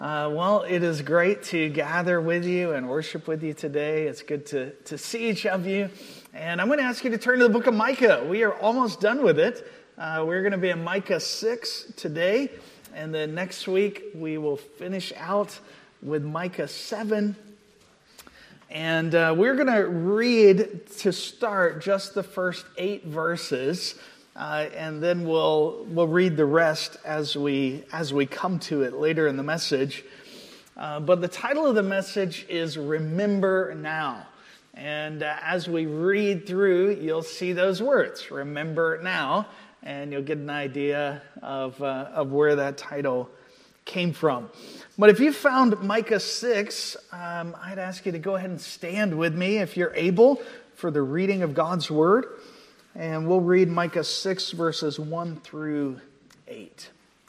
Well, it is great to gather with you and worship with you today. It's good to see each of you. And I'm going to ask you to turn to the book of Micah. We are almost done with it. We're going to be in Micah 6 today. And then next week, we will finish out with Micah 7. And we're going to read to start just the first 8 verses. And then we'll read the rest as we come to it later in the message. But the title of the message is Remember Now. And as we read through, you'll see those words, Remember Now, and you'll get an idea of where that title came from. But if you found Micah 6, I'd ask you to go ahead and stand with me if you're able for the reading of God's Word. And we'll read Micah 6, verses 1 through 8.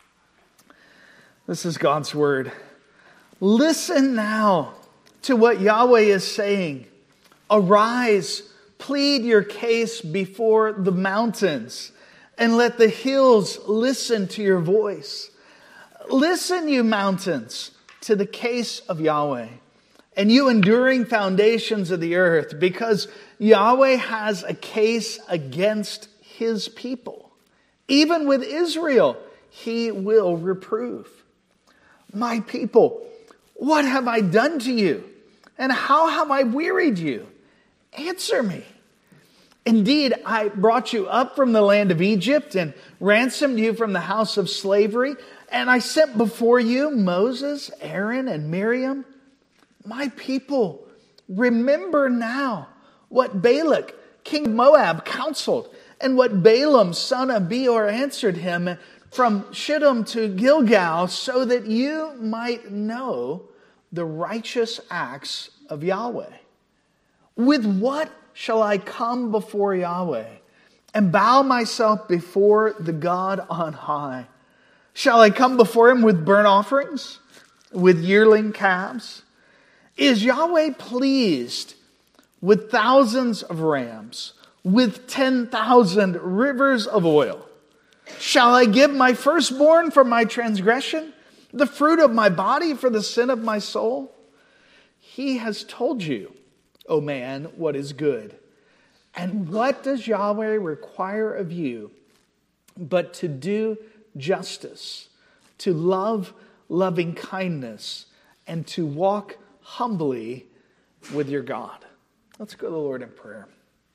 This is God's Word. Listen now to what Yahweh is saying. Arise, plead your case before the mountains, and let the hills listen to your voice. Listen, you mountains, to the case of Yahweh, and you enduring foundations of the earth, because Yahweh has a case against his people. Even with Israel, he will reprove. My people, what have I done to you? And how have I wearied you? Answer me. Indeed, I brought you up from the land of Egypt and ransomed you from the house of slavery. And I sent before you Moses, Aaron, and Miriam. My people, remember now what Balak, king of Moab, counseled, and what Balaam, son of Beor, answered him from Shittim to Gilgal, so that you might know the righteous acts of Yahweh. With what shall I come before Yahweh and bow myself before the God on high? Shall I come before him with burnt offerings, with yearling calves? Is Yahweh pleased with thousands of rams, with 10,000 rivers of oil? Shall I give my firstborn for my transgression, the fruit of my body for the sin of my soul? He has told you, O man, what is good. And what does Yahweh require of you but to do justice, to love loving kindness, and to walk humbly with your God? Let's go to the Lord in prayer.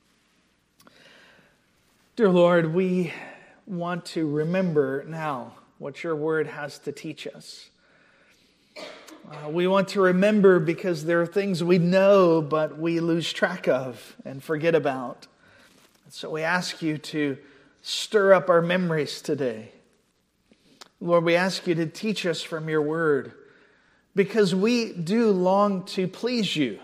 Dear Lord, we want to remember now what your word has to teach us. We want to remember because there are things we know but we lose track of and forget about. So we ask you to stir up our memories today. Lord, we ask you to teach us from your word, because we do long to please you.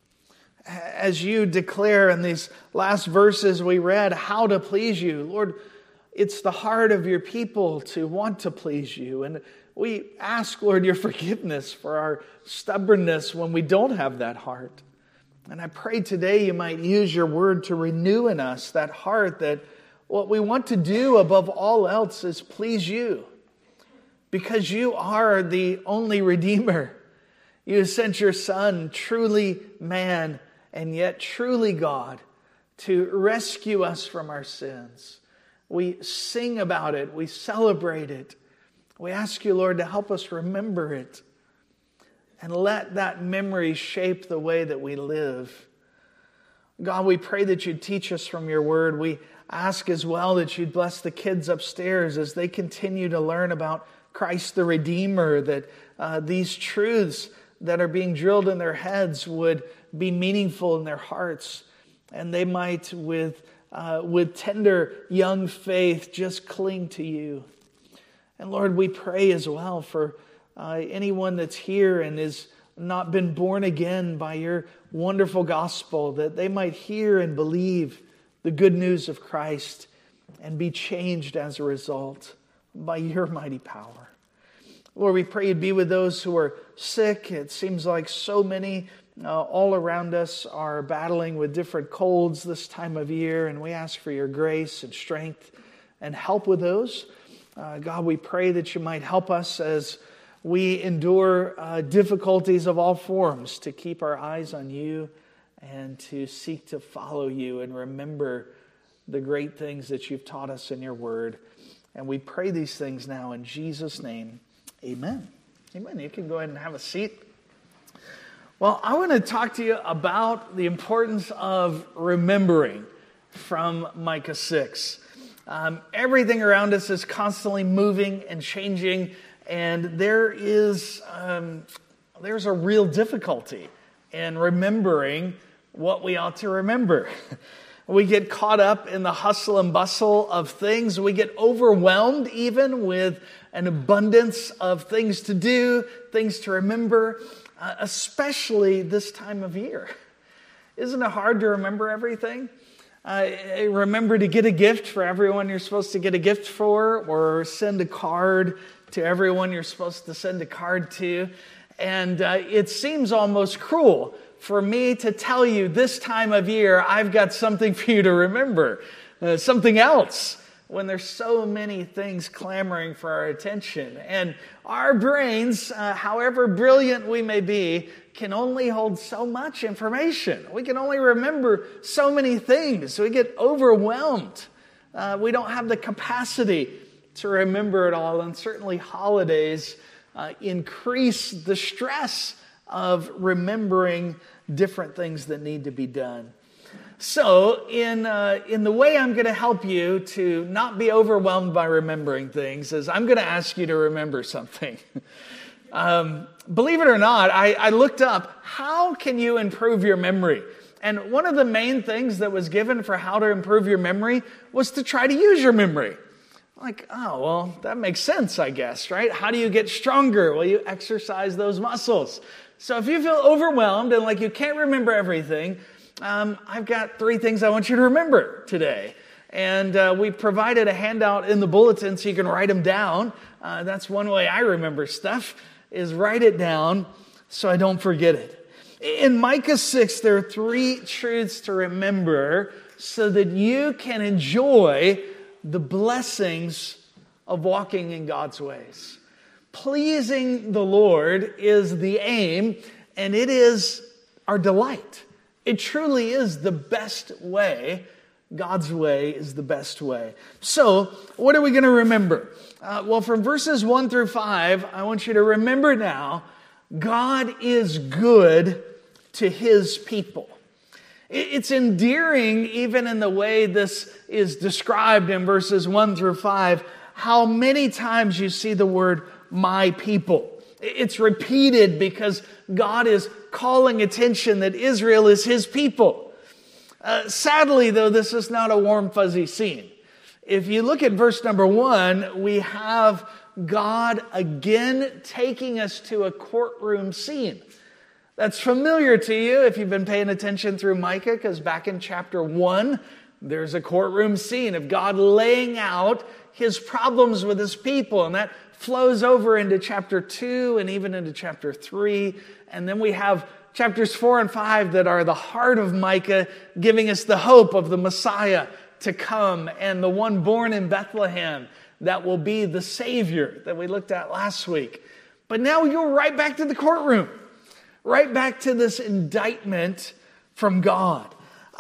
As you declare in these last verses we read how to please you, Lord, it's the heart of your people to want to please you. And we ask, Lord, your forgiveness for our stubbornness when we don't have that heart. And I pray today you might use your word to renew in us that heart, that what we want to do above all else is please you. Because you are the only Redeemer. You sent your Son, truly man and yet truly God, to rescue us from our sins. We sing about it. We celebrate it. We ask you, Lord, to help us remember it. And let that memory shape the way that we live. God, we pray that you'd teach us from your word. We ask as well that you'd bless the kids upstairs as they continue to learn about Christ the Redeemer, that these truths that are being drilled in their heads would be meaningful in their hearts, and they might, with tender young faith, just cling to you. And Lord, we pray as well for anyone that's here and has not been born again by your wonderful gospel, that they might hear and believe the good news of Christ and be changed as a result by your mighty power. Lord, we pray you'd be with those who are sick. It seems like so many all around us are battling with different colds this time of year, and we ask for your grace and strength and help with those. God, we pray that you might help us as we endure difficulties of all forms to keep our eyes on you and to seek to follow you and remember the great things that you've taught us in your word. And we pray these things now in Jesus' name. Amen. Amen. You can go ahead and have a seat. Well, I want to talk to you about the importance of remembering from Micah 6. Everything around us is constantly moving and changing, and there's a real difficulty in remembering what we ought to remember. We get caught up in the hustle and bustle of things. We get overwhelmed even with an abundance of things to do, things to remember, especially this time of year. Isn't it hard to remember everything? Remember to get a gift for everyone you're supposed to get a gift for, or send a card to everyone you're supposed to send a card to. And it seems almost cruel for me to tell you this time of year, I've got something for you to remember, something else, when there's so many things clamoring for our attention. And our brains, however brilliant we may be, can only hold so much information. We can only remember so many things. We get overwhelmed. We don't have the capacity to remember it all. And certainly holidays increase the stress of remembering different things that need to be done. So in the way I'm going to help you to not be overwhelmed by remembering things is I'm going to ask you to remember something. Believe it or not, I looked up, how can you improve your memory? And one of the main things that was given for how to improve your memory was to try to use your memory. Like, oh, well, that makes sense, I guess, right? How do you get stronger? Well, you exercise those muscles. So if you feel overwhelmed and like you can't remember everything, I've got 3 things I want you to remember today. And we provided a handout in the bulletin so you can write them down. That's one way I remember stuff, is write it down so I don't forget it. In Micah 6, there are 3 truths to remember so that you can enjoy the blessings of walking in God's ways. Pleasing the Lord is the aim, and it is our delight. It truly is the best way. God's way is the best way. So, what are we going to remember? Well, from verses 1 through 5, I want you to remember now, God is good to His people. It's endearing, even in the way this is described in verses 1 through 5, how many times you see the word my people. It's repeated because God is calling attention that Israel is His people. Sadly, though, this is not a warm, fuzzy scene. If you look at verse number 1, we have God again taking us to a courtroom scene. That's familiar to you if you've been paying attention through Micah, because back in chapter 1, there's a courtroom scene of God laying out His problems with His people, and that flows over into chapter 2 and even into chapter 3. And then we have chapters 4 and 5 that are the heart of Micah, giving us the hope of the Messiah to come and the one born in Bethlehem that will be the Savior that we looked at last week. But now we go right back to the courtroom, right back to this indictment from God.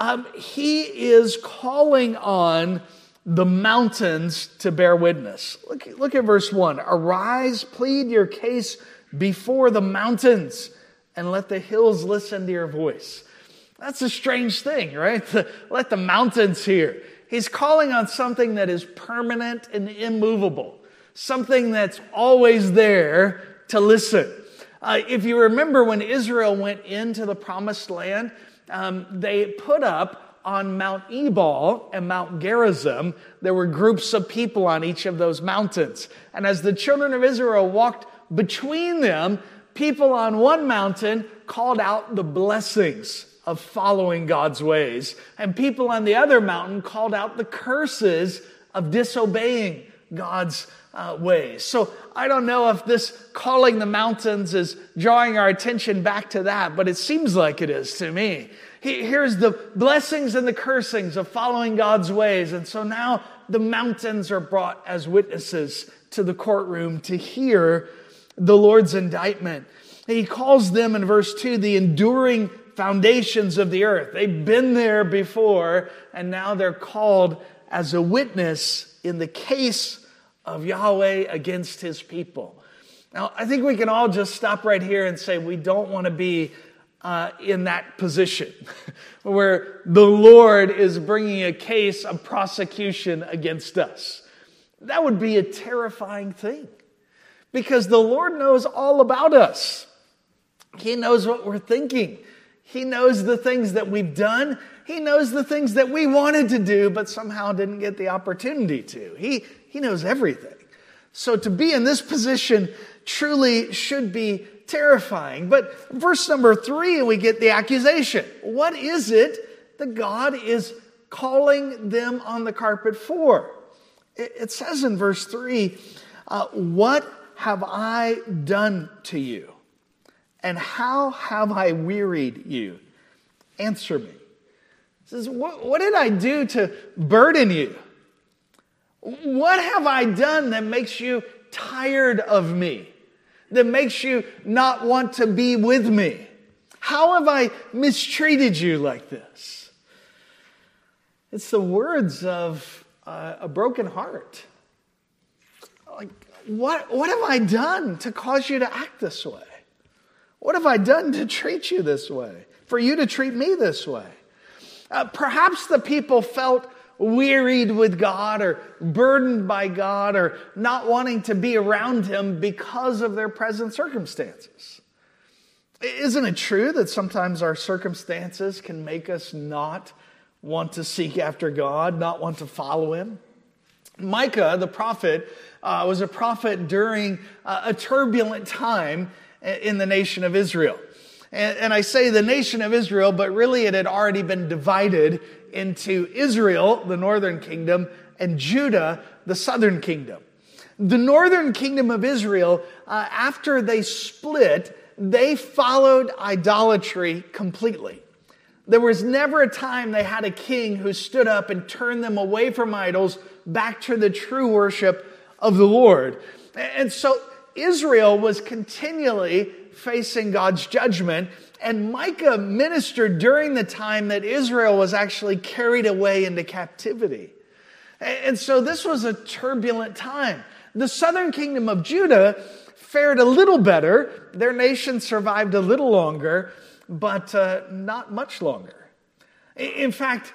He is calling on the mountains to bear witness. Look at verse 1. Arise, plead your case before the mountains, and let the hills listen to your voice. That's a strange thing, right? Let the mountains hear. He's calling on something that is permanent and immovable, something that's always there to listen. If you remember when Israel went into the promised land, they put up on Mount Ebal and Mount Gerizim, there were groups of people on each of those mountains. And as the children of Israel walked between them, people on one mountain called out the blessings of following God's ways. And people on the other mountain called out the curses of disobeying God's ways. So I don't know if this calling the mountains is drawing our attention back to that, but it seems like it is to me. Here's the blessings and the cursings of following God's ways. And so now the mountains are brought as witnesses to the courtroom to hear the Lord's indictment. He calls them in verse 2 the enduring foundations of the earth. They've been there before, and now they're called as a witness in the case of Yahweh against his people. Now, I think we can all just stop right here and say we don't want to be in that position where the Lord is bringing a case of prosecution against us. That would be a terrifying thing because the Lord knows all about us. He knows what we're thinking. He knows the things that we've done. He knows the things that we wanted to do but somehow didn't get the opportunity to. He knows everything. So to be in this position truly should be terrifying. But verse number 3, we get the accusation. What is it that God is calling them on the carpet for? It says in verse 3, what have I done to you? And how have I wearied you? Answer me. It says, what did I do to burden you? What have I done that makes you tired of me? That makes you not want to be with me? How have I mistreated you like this? It's the words of a broken heart. Like, what have I done to cause you to act this way? What have I done to treat you this way? For you to treat me this way? Perhaps the people felt wearied with God or burdened by God or not wanting to be around him because of their present circumstances. Isn't it true that sometimes our circumstances can make us not want to seek after God, not want to follow him? Micah, the prophet, was a prophet during a turbulent time in the nation of Israel. And I say the nation of Israel, but really it had already been divided into Israel, the northern kingdom, and Judah, the southern kingdom. The northern kingdom of Israel, after they split, they followed idolatry completely. There was never a time they had a king who stood up and turned them away from idols back to the true worship of the Lord. And so Israel was continually facing God's judgment, and Micah ministered during the time that Israel was actually carried away into captivity. And so this was a turbulent time. The southern kingdom of Judah fared a little better. Their nation survived a little longer, but not much longer. In fact,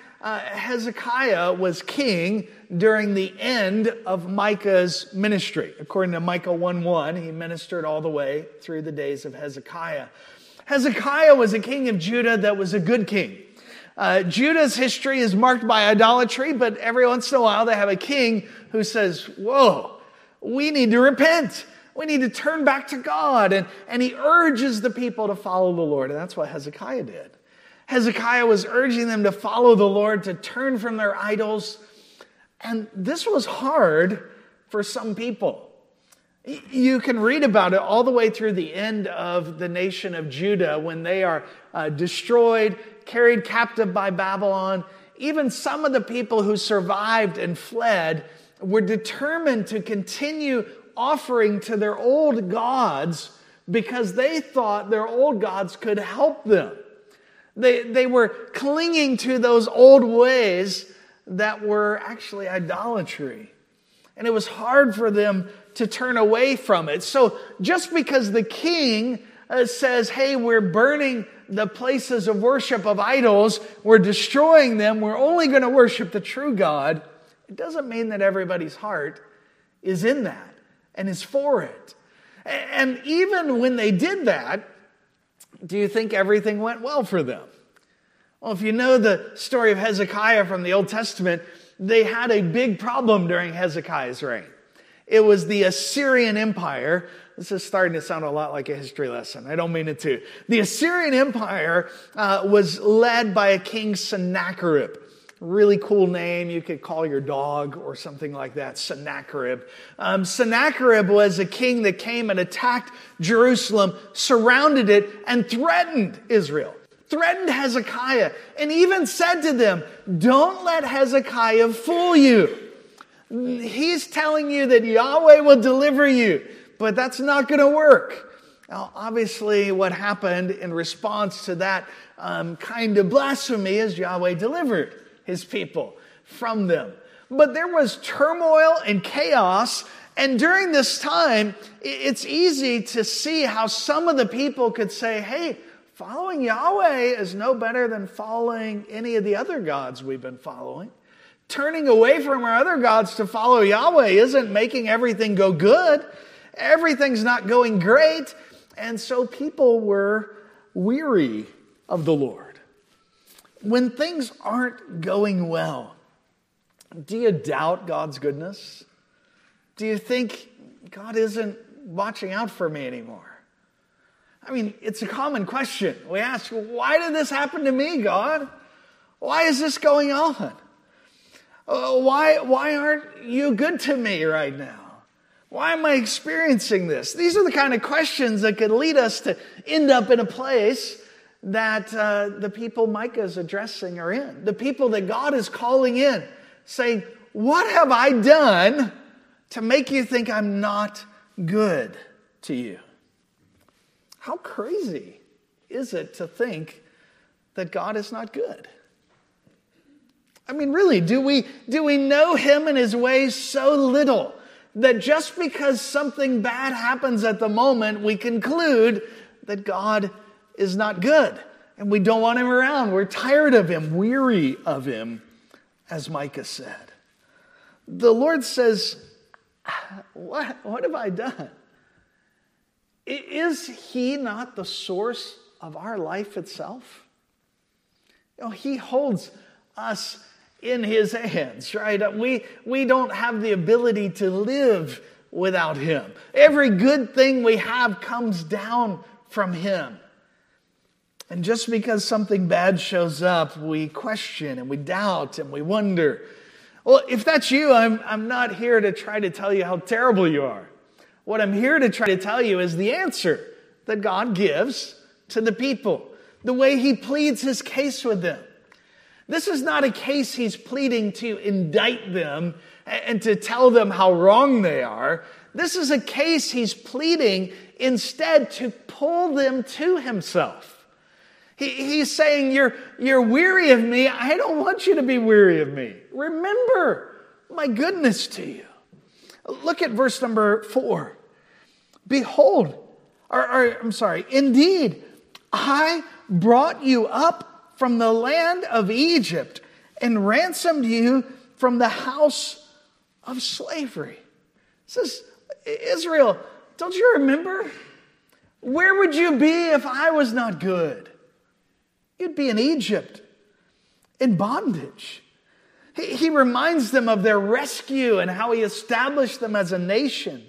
Hezekiah was king during the end of Micah's ministry. According to Micah 1:1, he ministered all the way through the days of Hezekiah. Hezekiah was a king of Judah that was a good king. Judah's history is marked by idolatry, but every once in a while they have a king who says, whoa, we need to repent. We need to turn back to God. And he urges the people to follow the Lord. And that's what Hezekiah did. Hezekiah was urging them to follow the Lord, to turn from their idols. And this was hard for some people. You can read about it all the way through the end of the nation of Judah when they are destroyed, carried captive by Babylon. Even some of the people who survived and fled were determined to continue offering to their old gods because they thought their old gods could help them. They were clinging to those old ways that were actually idolatry. And it was hard for them to turn away from it. So just because the king says, hey, we're burning the places of worship of idols, we're destroying them, we're only going to worship the true God, it doesn't mean that everybody's heart is in that and is for it. And even when they did that, do you think everything went well for them? Well, if you know the story of Hezekiah from the Old Testament, they had a big problem during Hezekiah's reign. It was the Assyrian Empire. This is starting to sound a lot like a history lesson. I don't mean it to. The Assyrian Empire was led by a king, Sennacherib. Really cool name. You could call your dog or something like that, Sennacherib. Sennacherib was a king that came and attacked Jerusalem, surrounded it, and threatened Israel. Threatened Hezekiah, and even said to them, don't let Hezekiah fool you. He's telling you that Yahweh will deliver you, but that's not going to work. Now, obviously, what happened in response to that kind of blasphemy is Yahweh delivered his people from them. But there was turmoil and chaos, and during this time, it's easy to see how some of the people could say, hey, following Yahweh is no better than following any of the other gods we've been following. Turning away from our other gods to follow Yahweh isn't making everything go good. Everything's not going great. And so people were weary of the Lord. When things aren't going well, do you doubt God's goodness? Do you think God isn't watching out for me anymore? I mean, it's a common question. We ask, why did this happen to me, God? Why is this going on? Why aren't you good to me right now? Why am I experiencing this? These are the kind of questions that could lead us to end up in a place that the people Micah is addressing are in. The people that God is calling in, saying, what have I done to make you think I'm not good to you? How crazy is it to think that God is not good? I mean, really, do we know him and his ways so little that just because something bad happens at the moment, we conclude that God is not good and we don't want him around? We're tired of him, weary of him, as Micah said. The Lord says, what have I done? Is he not the source of our life itself? You know, he holds us in his hands, right? We don't have the ability to live without him. Every good thing we have comes down from him. And just because something bad shows up, we question and we doubt and we wonder. Well, if that's you, I'm not here to try to tell you how terrible you are. What I'm here to try to tell you is the answer that God gives to the people, the way he pleads his case with them. This is not a case he's pleading to indict them and to tell them how wrong they are. This is a case he's pleading instead to pull them to himself. He's saying, you're weary of me. I don't want you to be weary of me. Remember my goodness to you. Look at verse number 4. Behold, indeed, I brought you up from the land of Egypt and ransomed you from the house of slavery. It says, Israel, don't you remember? Where would you be if I was not good? You'd be in Egypt, in bondage. He reminds them of their rescue and how he established them as a nation.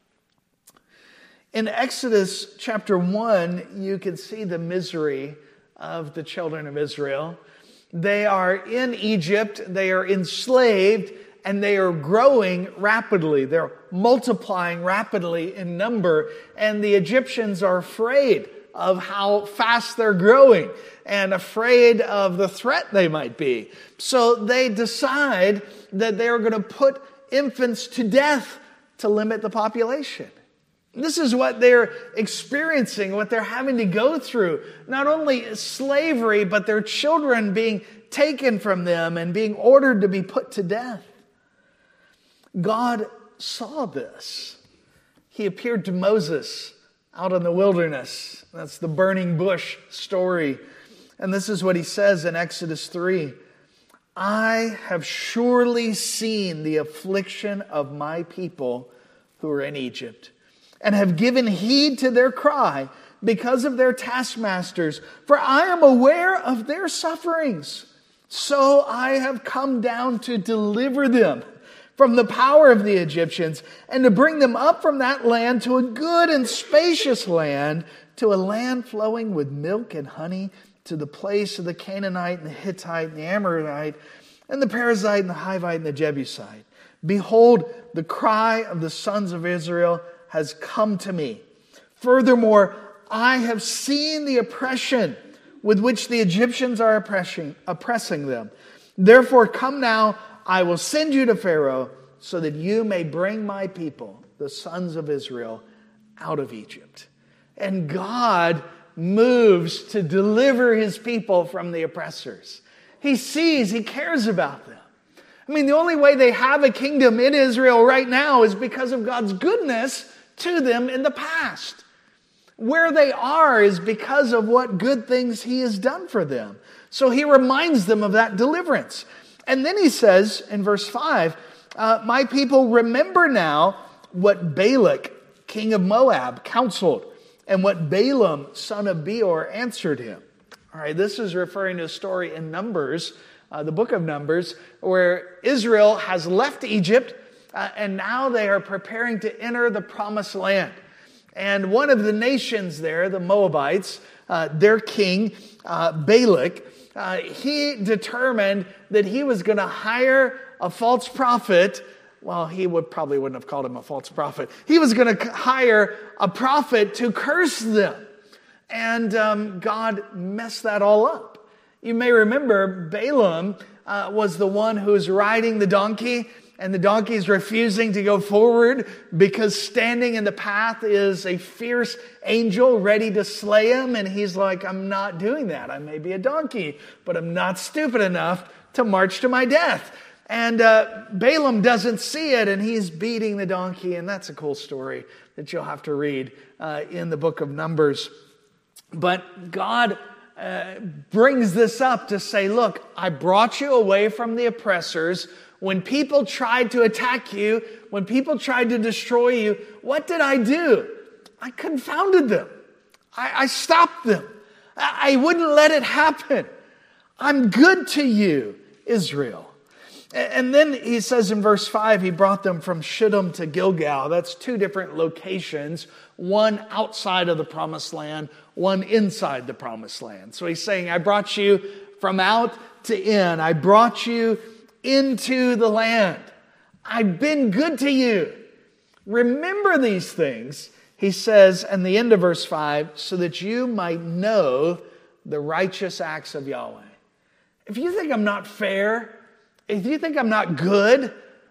In Exodus chapter 1, you can see the misery of the children of Israel. They are in Egypt, they are enslaved, and they are growing rapidly. They're multiplying rapidly in number, and the Egyptians are afraid of how fast they're growing and afraid of the threat they might be. So they decide that they're going to put infants to death to limit the population. This is what they're experiencing, what they're having to go through. Not only slavery, but their children being taken from them and being ordered to be put to death. God saw this. He appeared to Moses out in the wilderness. That's the burning bush story. And this is what he says in Exodus 3. I have surely seen the affliction of my people who are in Egypt, and have given heed to their cry because of their taskmasters. For I am aware of their sufferings. So I have come down to deliver them from the power of the Egyptians and to bring them up from that land to a good and spacious land, to a land flowing with milk and honey, to the place of the Canaanite and the Hittite and the Amorite and the Perizzite and the Hivite and the Jebusite. Behold, the cry of the sons of Israel has come to me. Furthermore, I have seen the oppression with which the Egyptians are oppressing them. Therefore, come now, I will send you to Pharaoh, so that you may bring my people, the sons of Israel, out of Egypt. And God moves to deliver his people from the oppressors. He sees, he cares about them. I mean, the only way they have a kingdom in Israel right now is because of God's goodness to them in the past. Where they are is because of what good things he has done for them. So he reminds them of that deliverance. And then he says in verse 5, my people, remember now what Balak, king of Moab, counseled, and what Balaam, son of Beor, answered him. All right, this is referring to a story in Numbers, the book of Numbers, where Israel has left Egypt, and now they are preparing to enter the promised land. And one of the nations there, the Moabites, their king, Balak, he determined that he was going to hire a false prophet. Well, he probably wouldn't have called him a false prophet. He was going to hire a prophet to curse them. And God messed that all up. You may remember Balaam was the one who was riding the donkey, and the donkey is refusing to go forward because standing in the path is a fierce angel ready to slay him. And he's like, I'm not doing that. I may be a donkey, but I'm not stupid enough to march to my death. And Balaam doesn't see it, and he's beating the donkey. And that's a cool story that you'll have to read in the book of Numbers. But God brings this up to say, look, I brought you away from the oppressors. When people tried to attack you, when people tried to destroy you, what did I do? I confounded them. I stopped them. I wouldn't let it happen. I'm good to you, Israel. And then he says in verse 5, he brought them from Shittim to Gilgal. That's two different locations, one outside of the promised land, one inside the promised land. So he's saying, I brought you from out to in. I brought you into the land. I've been good to you. Remember these things, he says in the end of verse 5, so that you might know the righteous acts of Yahweh. If you think I'm not fair, if you think I'm not good,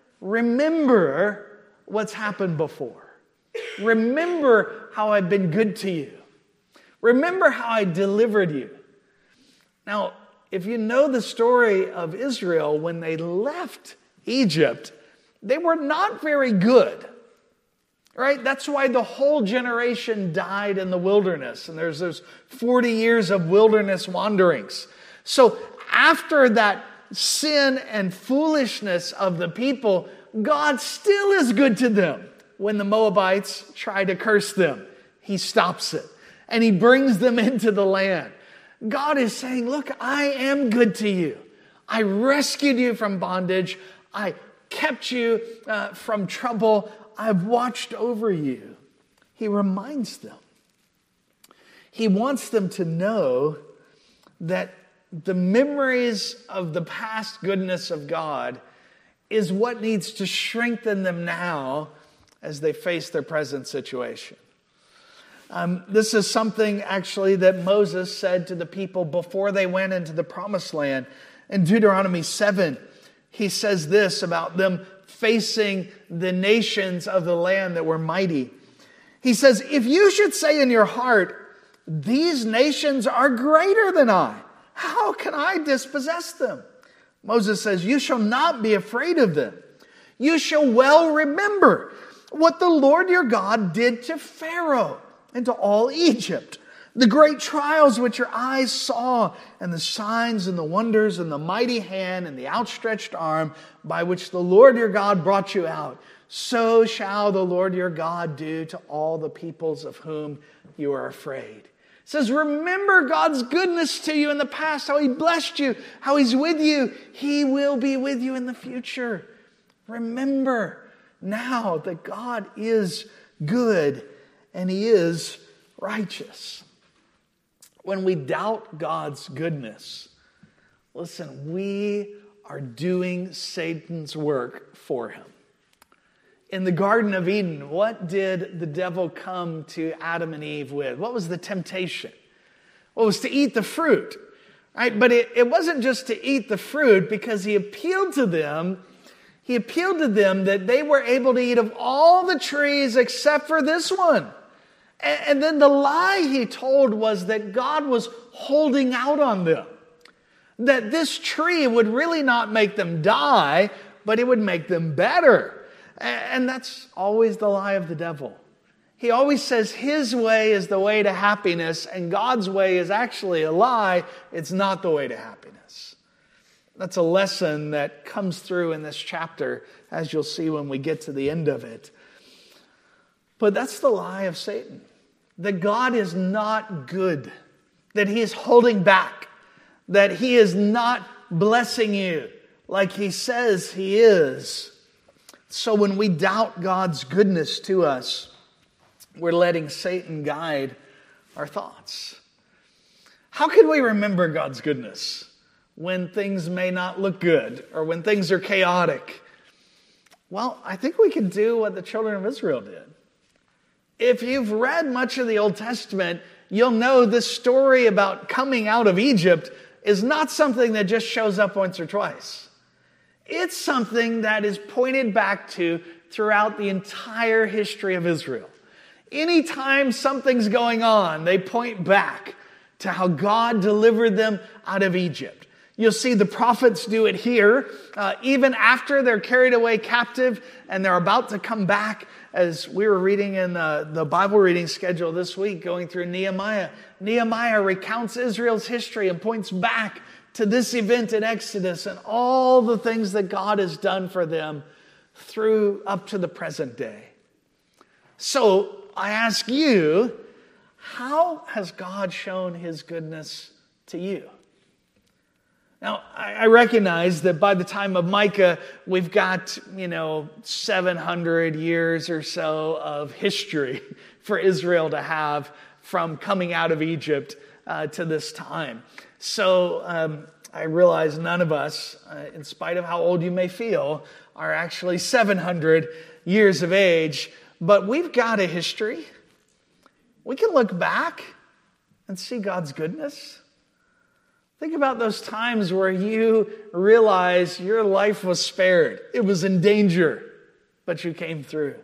remember what's happened before. Remember how I've been good to you. Remember how I delivered you. Now, if you know the story of Israel, when they left Egypt, they were not very good. Right? That's why the whole generation died in the wilderness. And there's those 40 years of wilderness wanderings. So after that sin and foolishness of the people, God still is good to them. When the Moabites try to curse them, he stops it. And he brings them into the land. God is saying, look, I am good to you. I rescued you from bondage. I kept you from trouble. I've watched over you. He reminds them. He wants them to know that the memories of the past goodness of God is what needs to strengthen them now as they face their present situation. This is something actually that Moses said to the people before they went into the promised land. In Deuteronomy 7, he says this about them facing the nations of the land that were mighty. He says, if you should say in your heart, these nations are greater than I, how can I dispossess them? Moses says, you shall not be afraid of them. You shall well remember what the Lord your God did to Pharaoh and to all Egypt, the great trials which your eyes saw, and the signs and the wonders and the mighty hand and the outstretched arm by which the Lord your God brought you out. So shall the Lord your God do to all the peoples of whom you are afraid. It says, remember God's goodness to you in the past, how he blessed you, how he's with you. He will be with you in the future. Remember now that God is good and he is righteous. When we doubt God's goodness, listen, we are doing Satan's work for him. In the Garden of Eden, what did the devil come to Adam and Eve with? What was the temptation? Well, it was to eat the fruit. Right? But it wasn't just to eat the fruit, because he appealed to them. He appealed to them that they were able to eat of all the trees except for this one. And then the lie he told was that God was holding out on them. That this tree would really not make them die, but it would make them better. And that's always the lie of the devil. He always says his way is the way to happiness, and God's way is actually a lie. It's not the way to happiness. That's a lesson that comes through in this chapter, as you'll see when we get to the end of it. But that's the lie of Satan. That God is not good. That he is holding back. That he is not blessing you like he says he is. So when we doubt God's goodness to us, we're letting Satan guide our thoughts. How can we remember God's goodness when things may not look good or when things are chaotic? Well, I think we can do what the children of Israel did. If you've read much of the Old Testament, you'll know this story about coming out of Egypt is not something that just shows up once or twice. It's something that is pointed back to throughout the entire history of Israel. Anytime something's going on, they point back to how God delivered them out of Egypt. You'll see the prophets do it here, even after they're carried away captive and they're about to come back. As we were reading in the Bible reading schedule this week, going through Nehemiah, Nehemiah recounts Israel's history and points back to this event in Exodus and all the things that God has done for them through up to the present day. So I ask you, how has God shown his goodness to you? Now, I recognize that by the time of Micah, we've got, 700 years or so of history for Israel to have from coming out of Egypt to this time. So I realize none of us, in spite of how old you may feel, are actually 700 years of age. But we've got a history. We can look back and see God's goodness. Think about those times where you realize your life was spared. It was in danger, but you came through.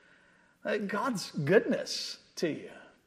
God's goodness to you.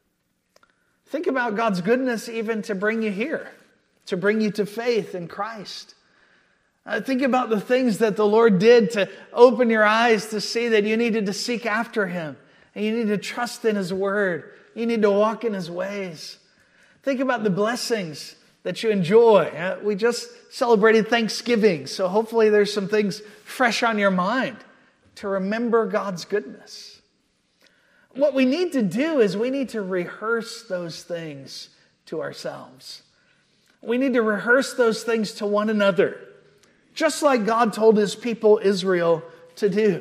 Think about God's goodness even to bring you here, to bring you to faith in Christ. Think about the things that the Lord did to open your eyes to see that you needed to seek after him. And you need to trust in his word. You need to walk in his ways. Think about the blessings that you enjoy. We just celebrated Thanksgiving, so hopefully there's some things fresh on your mind to remember God's goodness. What we need to do is we need to rehearse those things to ourselves. We need to rehearse those things to one another, just like God told his people Israel to do.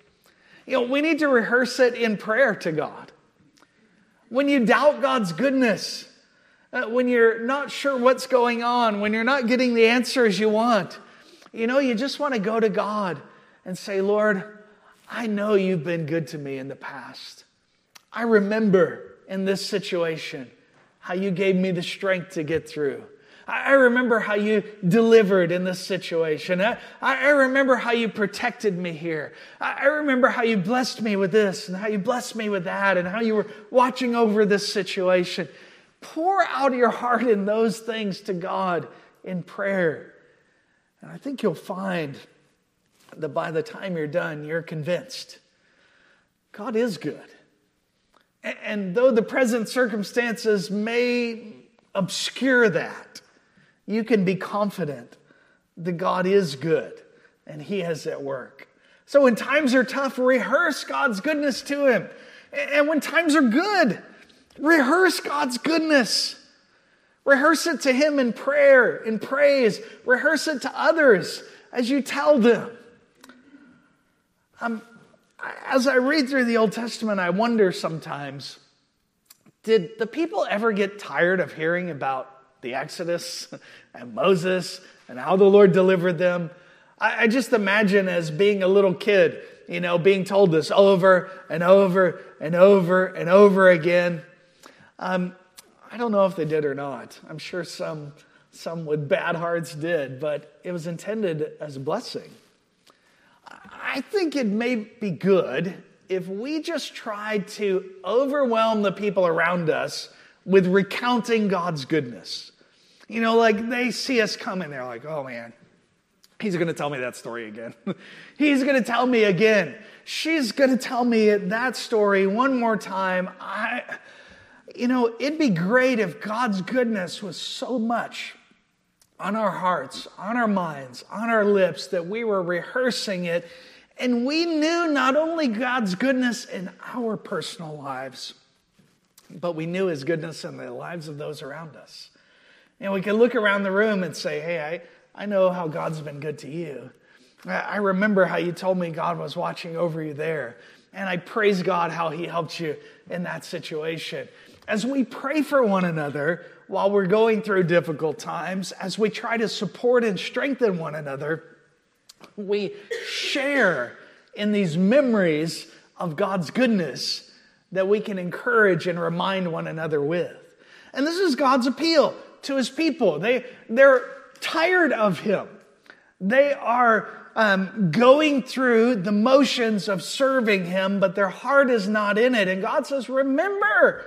We need to rehearse it in prayer to God. When you doubt God's goodness, when you're not sure what's going on, when you're not getting the answers you want, you just want to go to God and say, Lord, I know you've been good to me in the past. I remember in this situation how you gave me the strength to get through. I remember how you delivered in this situation. I remember how you protected me here. I remember how you blessed me with this and how you blessed me with that and how you were watching over this situation. Pour out your heart in those things to God in prayer. And I think you'll find that by the time you're done, you're convinced God is good. And though the present circumstances may obscure that, you can be confident that God is good and he is at work. So when times are tough, rehearse God's goodness to him. And when times are good, rehearse God's goodness. Rehearse it to him in prayer, in praise. Rehearse it to others as you tell them. As I read through the Old Testament, I wonder sometimes, did the people ever get tired of hearing about the Exodus and Moses and how the Lord delivered them? I just imagine as being a little kid, being told this over and over and over and over again. I don't know if they did or not. I'm sure some with bad hearts did, but it was intended as a blessing. I think it may be good if we just tried to overwhelm the people around us with recounting God's goodness. Like they see us coming, they're like, oh man, he's going to tell me that story again. He's going to tell me again. She's going to tell me that story one more time. It'd be great if God's goodness was so much on our hearts, on our minds, on our lips, that we were rehearsing it, and we knew not only God's goodness in our personal lives, but we knew his goodness in the lives of those around us. And we could look around the room and say, hey, I know how God's been good to you. I remember how you told me God was watching over you there. And I praise God how he helped you in that situation. As we pray for one another while we're going through difficult times, as we try to support and strengthen one another, we share in these memories of God's goodness that we can encourage and remind one another with. And this is God's appeal to his people. They're tired of him. They are going through the motions of serving him, but their heart is not in it. And God says, remember,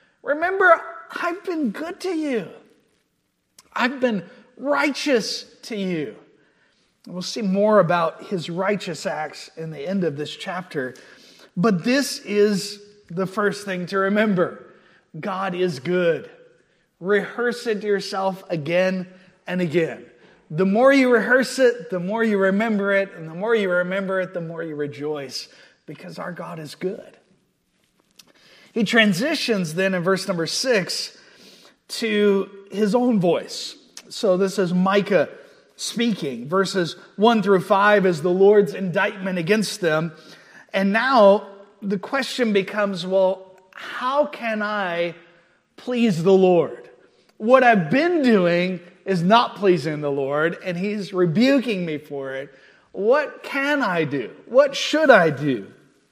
I've been good to you. I've been righteous to you. We'll see more about his righteous acts in the end of this chapter. But this is the first thing to remember. God is good. Rehearse it to yourself again and again. The more you rehearse it, the more you remember it. And the more you remember it, the more you rejoice. Because our God is good. He transitions then in verse number 6 to his own voice. So this is Micah speaking. Verses 1 through 5 is the Lord's indictment against them. And now the question becomes, well, how can I please the Lord? What I've been doing is not pleasing the Lord, and he's rebuking me for it. What can I do? What should I do?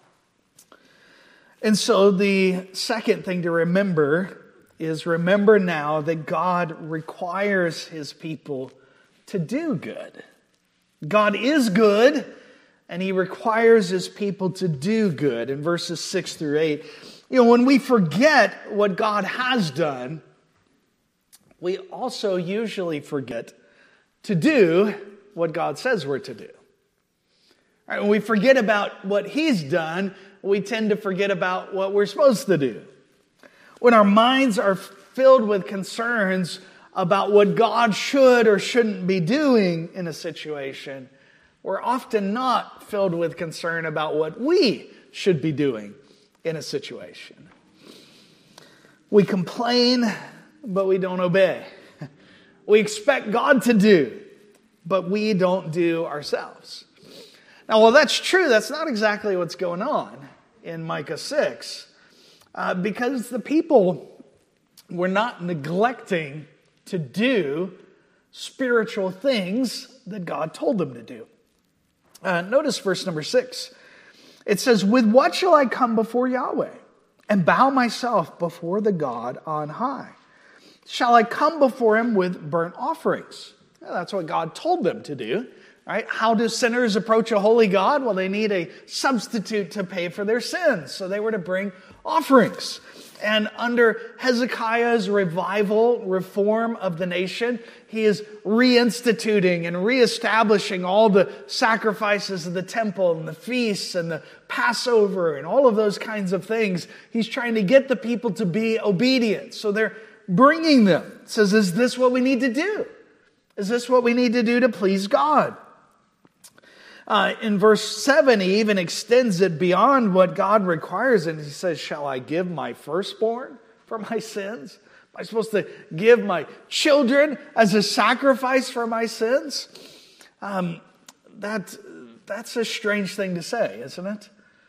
And so the second thing to remember is remember now that God requires his people to do good. God is good, and he requires his people to do good. In verses 6 through 8, when we forget what God has done, we also usually forget to do what God says we're to do. All right, when we forget about what he's done, we tend to forget about what we're supposed to do. When our minds are filled with concerns about what God should or shouldn't be doing in a situation, we're often not filled with concern about what we should be doing in a situation. We complain, but we don't obey. We expect God to do, but we don't do ourselves. Now, while that's true, that's not exactly what's going on in Micah 6, because the people were not neglecting to do spiritual things that God told them to do. Notice verse number 6. It says, with what shall I come before Yahweh and bow myself before the God on high? Shall I come before him with burnt offerings? Well, that's what God told them to do. Right? How do sinners approach a holy God? Well, they need a substitute to pay for their sins. So they were to bring offerings. And under Hezekiah's reform of the nation, he is reinstituting and reestablishing all the sacrifices of the temple and the feasts and the Passover and all of those kinds of things. He's trying to get the people to be obedient. So they're bringing them. It says, is this what we need to do? Is this what we need to do to please God? In verse 7, he even extends it beyond what God requires. And he says, shall I give my firstborn for my sins? Am I supposed to give my children as a sacrifice for my sins? That's a strange thing to say, isn't it?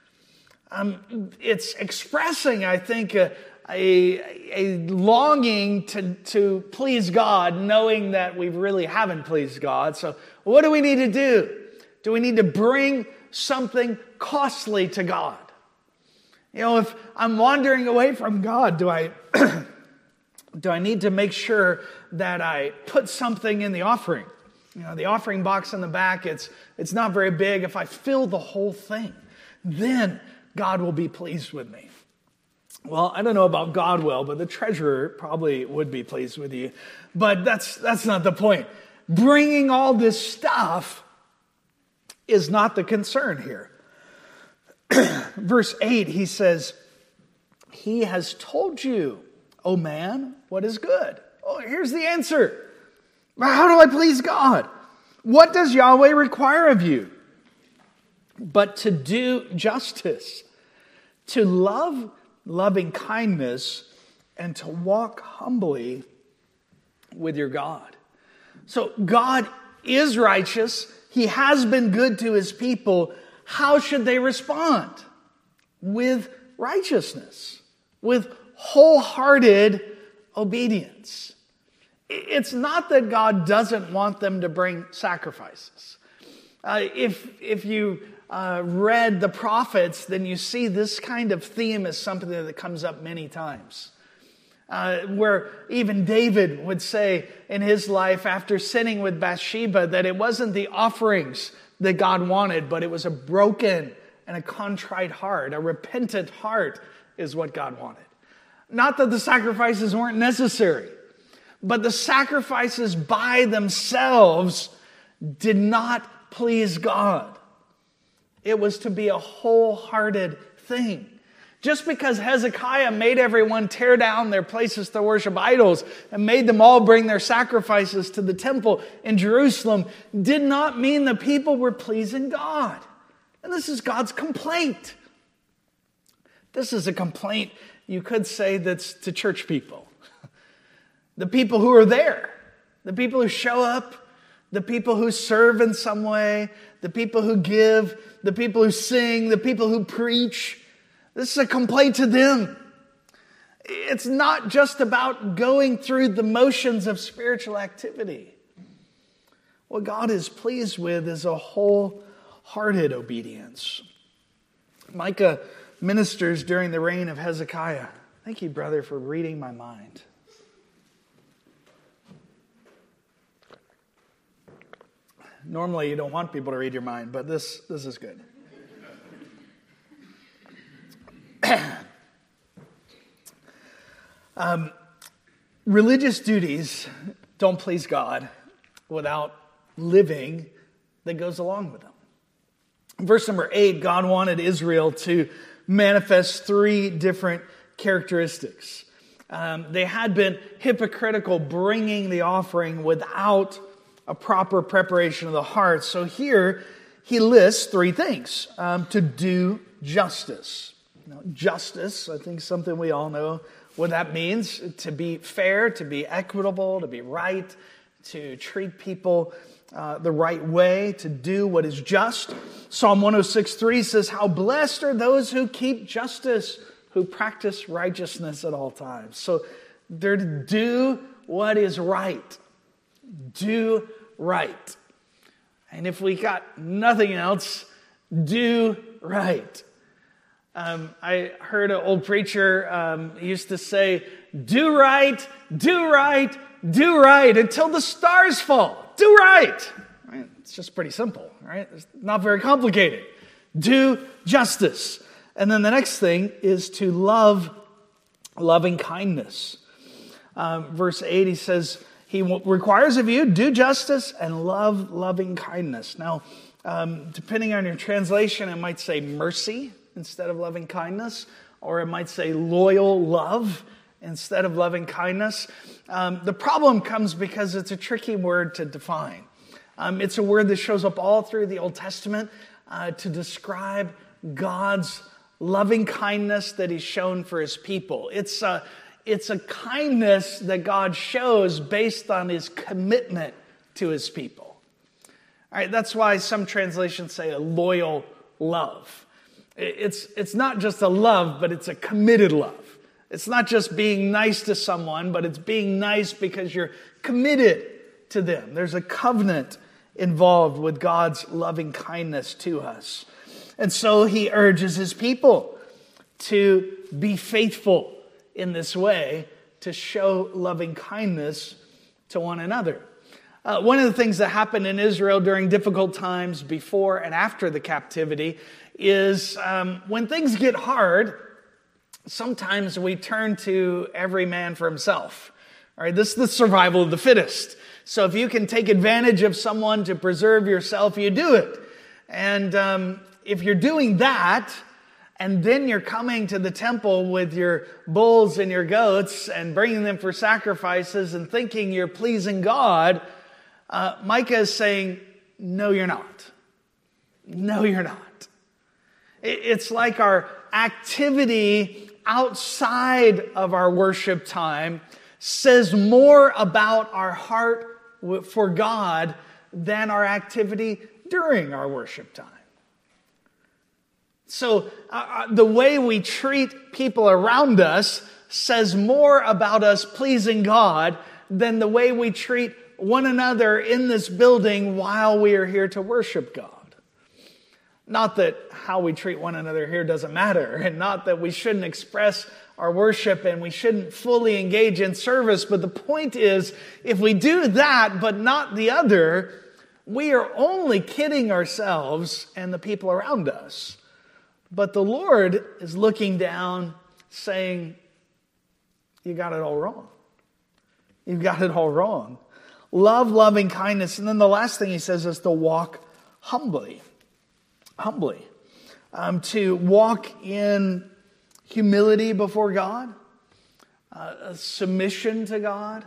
It's expressing, I think, a longing to please God, knowing that we really haven't pleased God. So what do we need to do? Do we need to bring something costly to God? If I'm wandering away from God, do I need to make sure that I put something in the offering? The offering box in the back, it's not very big. If I fill the whole thing, then God will be pleased with me. Well, I don't know about God will, but the treasurer probably would be pleased with you. But that's not the point. Bringing all this stuff is not the concern here. Verse 8, he says, he has told you, O man, what is good. Oh, here's the answer. How do I please God? What does Yahweh require of you? But to do justice, to love loving kindness, and to walk humbly with your God. So God is righteous. He has been good to his people. How should they respond? With righteousness, with wholehearted obedience. It's not that God doesn't want them to bring sacrifices. If you read the prophets, then you see this kind of theme is something that comes up many times. Where even David would say in his life after sinning with Bathsheba that it wasn't the offerings that God wanted, but it was a broken and a contrite heart. A repentant heart is what God wanted. Not that the sacrifices weren't necessary, but the sacrifices by themselves did not please God. It was to be a wholehearted thing. Just because Hezekiah made everyone tear down their places to worship idols and made them all bring their sacrifices to the temple in Jerusalem did not mean the people were pleasing God. And this is God's complaint. This is a complaint, you could say, that's to church people. The people who are there. The people who show up. The people who serve in some way. The people who give. The people who sing. The people who preach. This is a complaint to them. It's not just about going through the motions of spiritual activity. What God is pleased with is a wholehearted obedience. Micah ministers during the reign of Hezekiah. Thank you, brother, for reading my mind. Normally you don't want people to read your mind, but this is good. Religious duties don't please God without living that goes along with them. Verse number 8, God wanted Israel to manifest 3 different characteristics. They had been hypocritical, bringing the offering without a proper preparation of the heart. So here he lists 3 things. To do justice. Now, justice, I think something we all know what that means. To be fair, to be equitable, to be right, to treat people the right way, to do what is just. Psalm 106:3 says, how blessed are those who keep justice, who practice righteousness at all times. So they're to do what is right. Do right. And if we got nothing else, do right. I heard an old preacher used to say, do right, do right, do right until the stars fall. Do right. Right? It's just pretty simple, right? It's not very complicated. Do justice. And then the next thing is to love loving kindness. Verse 8, he says, he requires of you, do justice and love loving kindness. Now, depending on your translation, it might say mercy instead of loving kindness, or it might say loyal love instead of loving kindness. The problem comes because it's a tricky word to define. It's a word that shows up all through the Old Testament to describe God's loving kindness that he's shown for his people. It's a kindness that God shows based on his commitment to his people. All right, that's why some translations say a loyal love. It's not just a love, but it's a committed love. It's not just being nice to someone, but it's being nice because you're committed to them. There's a covenant involved with God's loving kindness to us. And so he urges his people to be faithful in this way, to show loving kindness to one another. One of the things that happened in Israel during difficult times before and after the captivity is when things get hard, sometimes we turn to every man for himself. All right, this is the survival of the fittest. So if you can take advantage of someone to preserve yourself, you do it. And if you're doing that, and then you're coming to the temple with your bulls and your goats and bringing them for sacrifices and thinking you're pleasing God, Micah is saying, no, you're not. No, you're not. It's like our activity outside of our worship time says more about our heart for God than our activity during our worship time. So the way we treat people around us says more about us pleasing God than the way we treat one another in this building while we are here to worship God. Not that how we treat one another here doesn't matter, and not that we shouldn't express our worship and we shouldn't fully engage in service, but the point is, if we do that but not the other, we are only kidding ourselves and the people around us. But the Lord is looking down saying, you got it all wrong. You've got it all wrong. Love, loving kindness. And then the last thing he says is to walk humbly. Humbly. To walk in humility before God. Submission to God.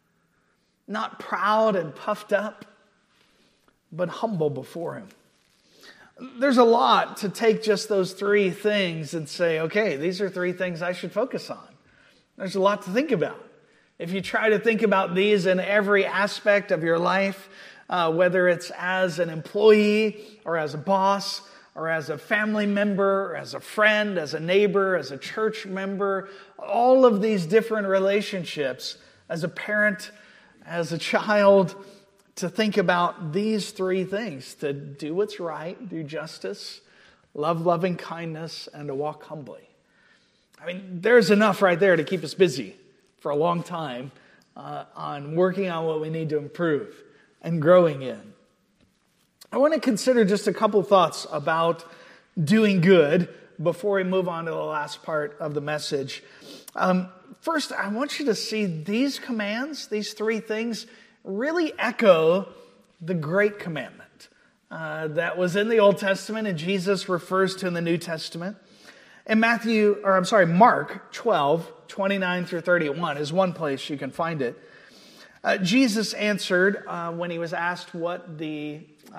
Not proud and puffed up, but humble before Him. There's a lot to take just those three things and say, okay, these are three things I should focus on. There's a lot to think about. If you try to think about these in every aspect of your life, whether it's as an employee or as a boss or as a family member or as a friend, as a neighbor, as a church member, all of these different relationships, as a parent, as a child, to think about these three things: to do what's right, do justice, love loving kindness, and to walk humbly. I mean, there's enough right there to keep us busy for a long time on working on what we need to improve and growing in. I want to consider just a couple thoughts about doing good before we move on to the last part of the message. First, I want you to see these commands, these three things, really echo the Great Commandment that was in the Old Testament and Jesus refers to in the New Testament. In Mark 12, 29 through 31 is one place you can find it. Jesus answered when he was asked what the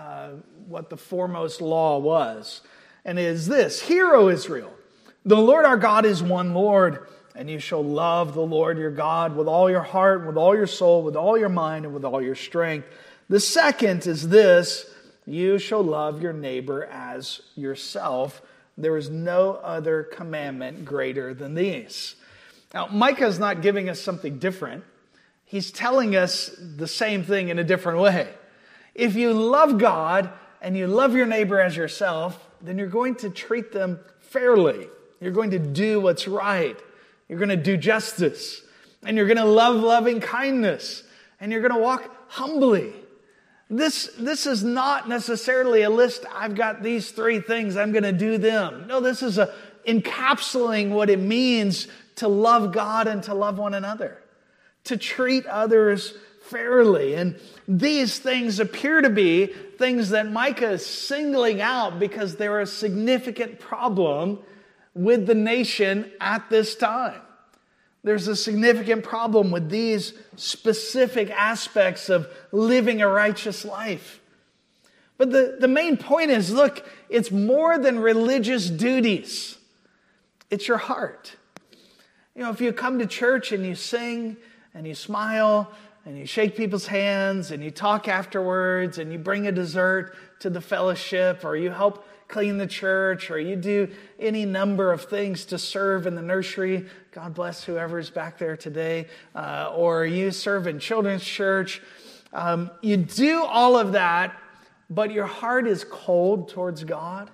foremost law was. And it is this: Hear, O Israel, the Lord our God is one Lord, and you shall love the Lord your God with all your heart, with all your soul, with all your mind, and with all your strength. The second is this: you shall love your neighbor as yourself. There is no other commandment greater than these. Now, Micah is not giving us something different. He's telling us the same thing in a different way. If you love God and you love your neighbor as yourself, then you're going to treat them fairly. You're going to do what's right. You're going to do justice. And you're going to love loving kindness. And you're going to walk humbly. This is not necessarily a list, I've got these three things, I'm going to do them. No, this is encapsulating what it means to love God and to love one another. To treat others fairly. And these things appear to be things that Micah is singling out because they're a significant problem with the nation at this time. There's a significant problem with these specific aspects of living a righteous life. But the main point is, look, it's more than religious duties. It's your heart. You know, if you come to church and you sing and you smile and you shake people's hands and you talk afterwards and you bring a dessert to the fellowship, or you help clean the church, or you do any number of things to serve in the nursery, God bless whoever's back there today, or you serve in children's church, you do all of that, but your heart is cold towards God.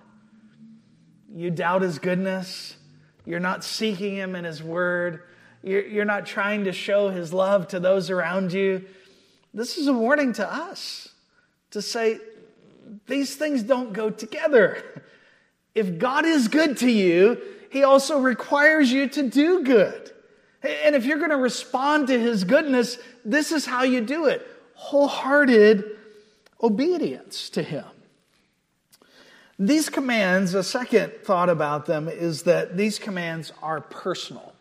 You doubt His goodness. You're not seeking Him in His Word. You're not trying to show His love to those around you. This is a warning to us to say, these things don't go together. If God is good to you, he also requires you to do good. And if you're going to respond to his goodness, this is how you do it. Wholehearted obedience to him. These commands, a second thought about them is that these commands are personal.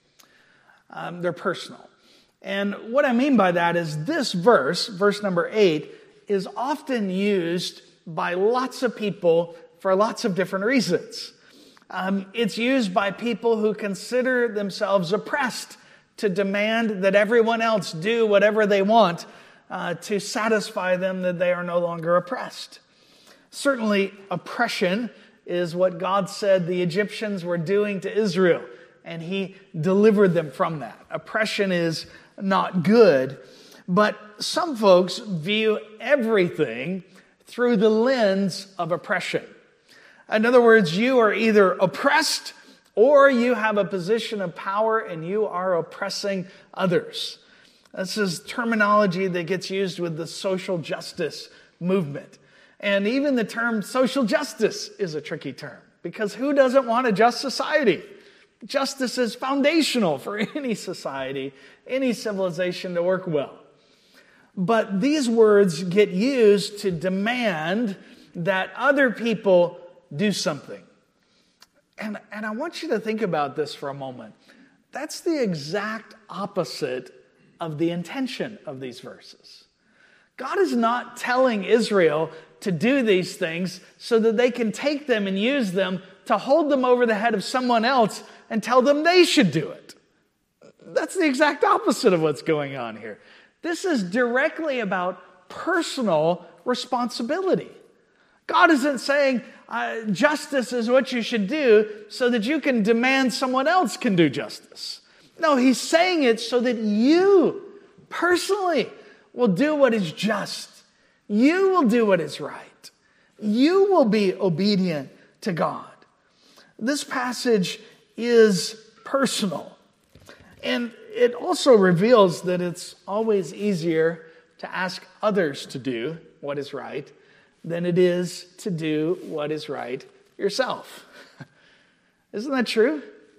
They're personal. And what I mean by that is this verse number 8, is often used by lots of people for lots of different reasons. It's used by people who consider themselves oppressed to demand that everyone else do whatever they want to satisfy them that they are no longer oppressed. Certainly, oppression is what God said the Egyptians were doing to Israel, and he delivered them from that. Oppression is not good, but some folks view everything through the lens of oppression. In other words, you are either oppressed or you have a position of power and you are oppressing others. This is terminology that gets used with the social justice movement. And even the term social justice is a tricky term, because who doesn't want a just society? Justice is foundational for any society, any civilization to work well. But these words get used to demand that other people do something. And I want you to think about this for a moment. That's the exact opposite of the intention of these verses. God is not telling Israel to do these things so that they can take them and use them to hold them over the head of someone else and tell them they should do it. That's the exact opposite of what's going on here. This is directly about personal responsibility. God isn't saying justice is what you should do so that you can demand someone else can do justice. No, he's saying it so that you personally will do what is just. You will do what is right. You will be obedient to God. This passage is personal. And it also reveals that it's always easier to ask others to do what is right than it is to do what is right yourself. Isn't that true?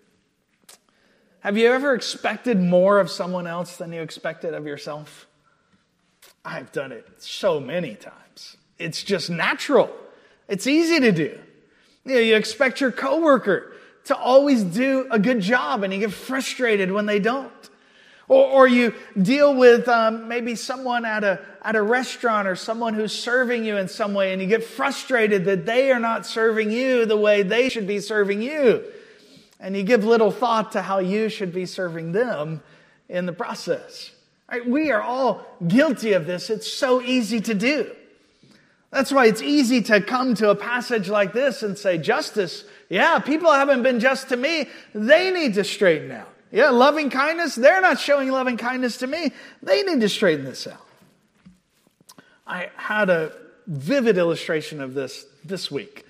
Have you ever expected more of someone else than you expected of yourself? I've done it so many times. It's just natural. It's easy to do. You expect your coworker to always do a good job, and you get frustrated when they don't. Or you deal with maybe someone at a restaurant or someone who's serving you in some way, and you get frustrated that they are not serving you the way they should be serving you. And you give little thought to how you should be serving them in the process. Right? We are all guilty of this. It's so easy to do. That's why it's easy to come to a passage like this and say, justice, yeah, people haven't been just to me. They need to straighten out. Yeah, loving kindness, they're not showing loving kindness to me. They need to straighten this out. I had a vivid illustration of this week.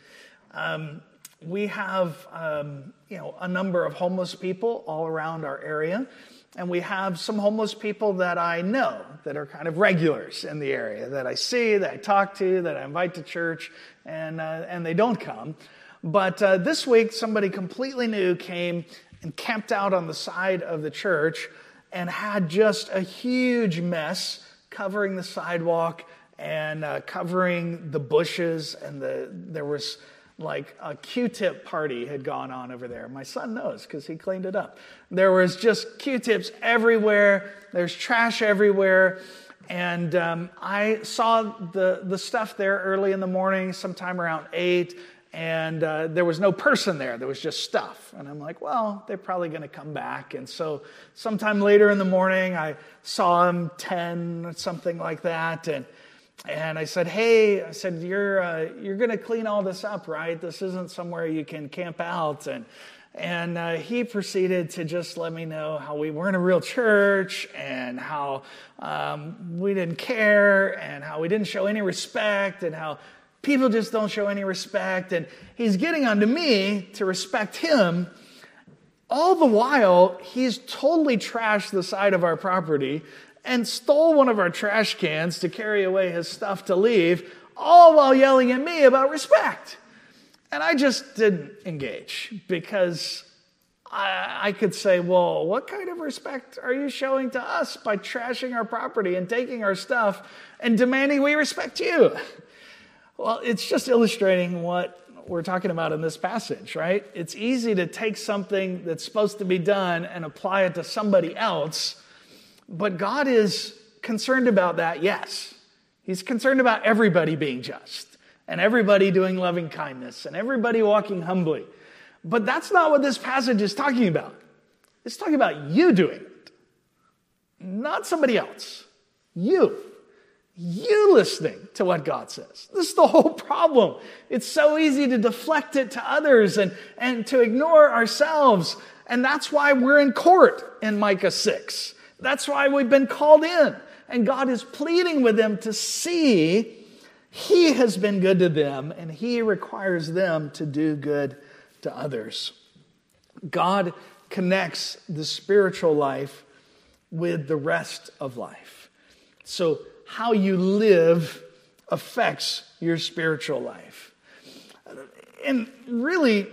We have a number of homeless people all around our area. And we have some homeless people that I know that are kind of regulars in the area, that I see, that I talk to, that I invite to church, and they don't come. But this week, somebody completely new came and camped out on the side of the church and had just a huge mess covering the sidewalk and covering the bushes. And there was like a Q-tip party had gone on over there. My son knows because he cleaned it up. There was just Q-tips everywhere. There's trash everywhere. And I saw the stuff there early in the morning, sometime around 8, and there was no person there. There was just stuff. And I'm like, well, they're probably going to come back. And so sometime later in the morning, I saw them 10 or something like that. And I said, hey, you're going to clean all this up, right? This isn't somewhere you can camp out. And he proceeded to just let me know how we weren't a real church and how we didn't care and how we didn't show any respect and how people just don't show any respect. And he's getting onto me to respect him. All the while, he's totally trashed the side of our property and stole one of our trash cans to carry away his stuff to leave, all while yelling at me about respect. And I just didn't engage because I could say, well, what kind of respect are you showing to us by trashing our property and taking our stuff and demanding we respect you? Well, it's just illustrating what we're talking about in this passage, right? It's easy to take something that's supposed to be done and apply it to somebody else, but God is concerned about that, yes. He's concerned about everybody being just and everybody doing loving kindness and everybody walking humbly. But that's not what this passage is talking about. It's talking about you doing it, not somebody else. You listening to what God says. This is the whole problem. It's so easy to deflect it to others and to ignore ourselves. And that's why we're in court in Micah 6. That's why we've been called in. And God is pleading with them to see He has been good to them and He requires them to do good to others. God connects the spiritual life with the rest of life. So how you live affects your spiritual life. And really,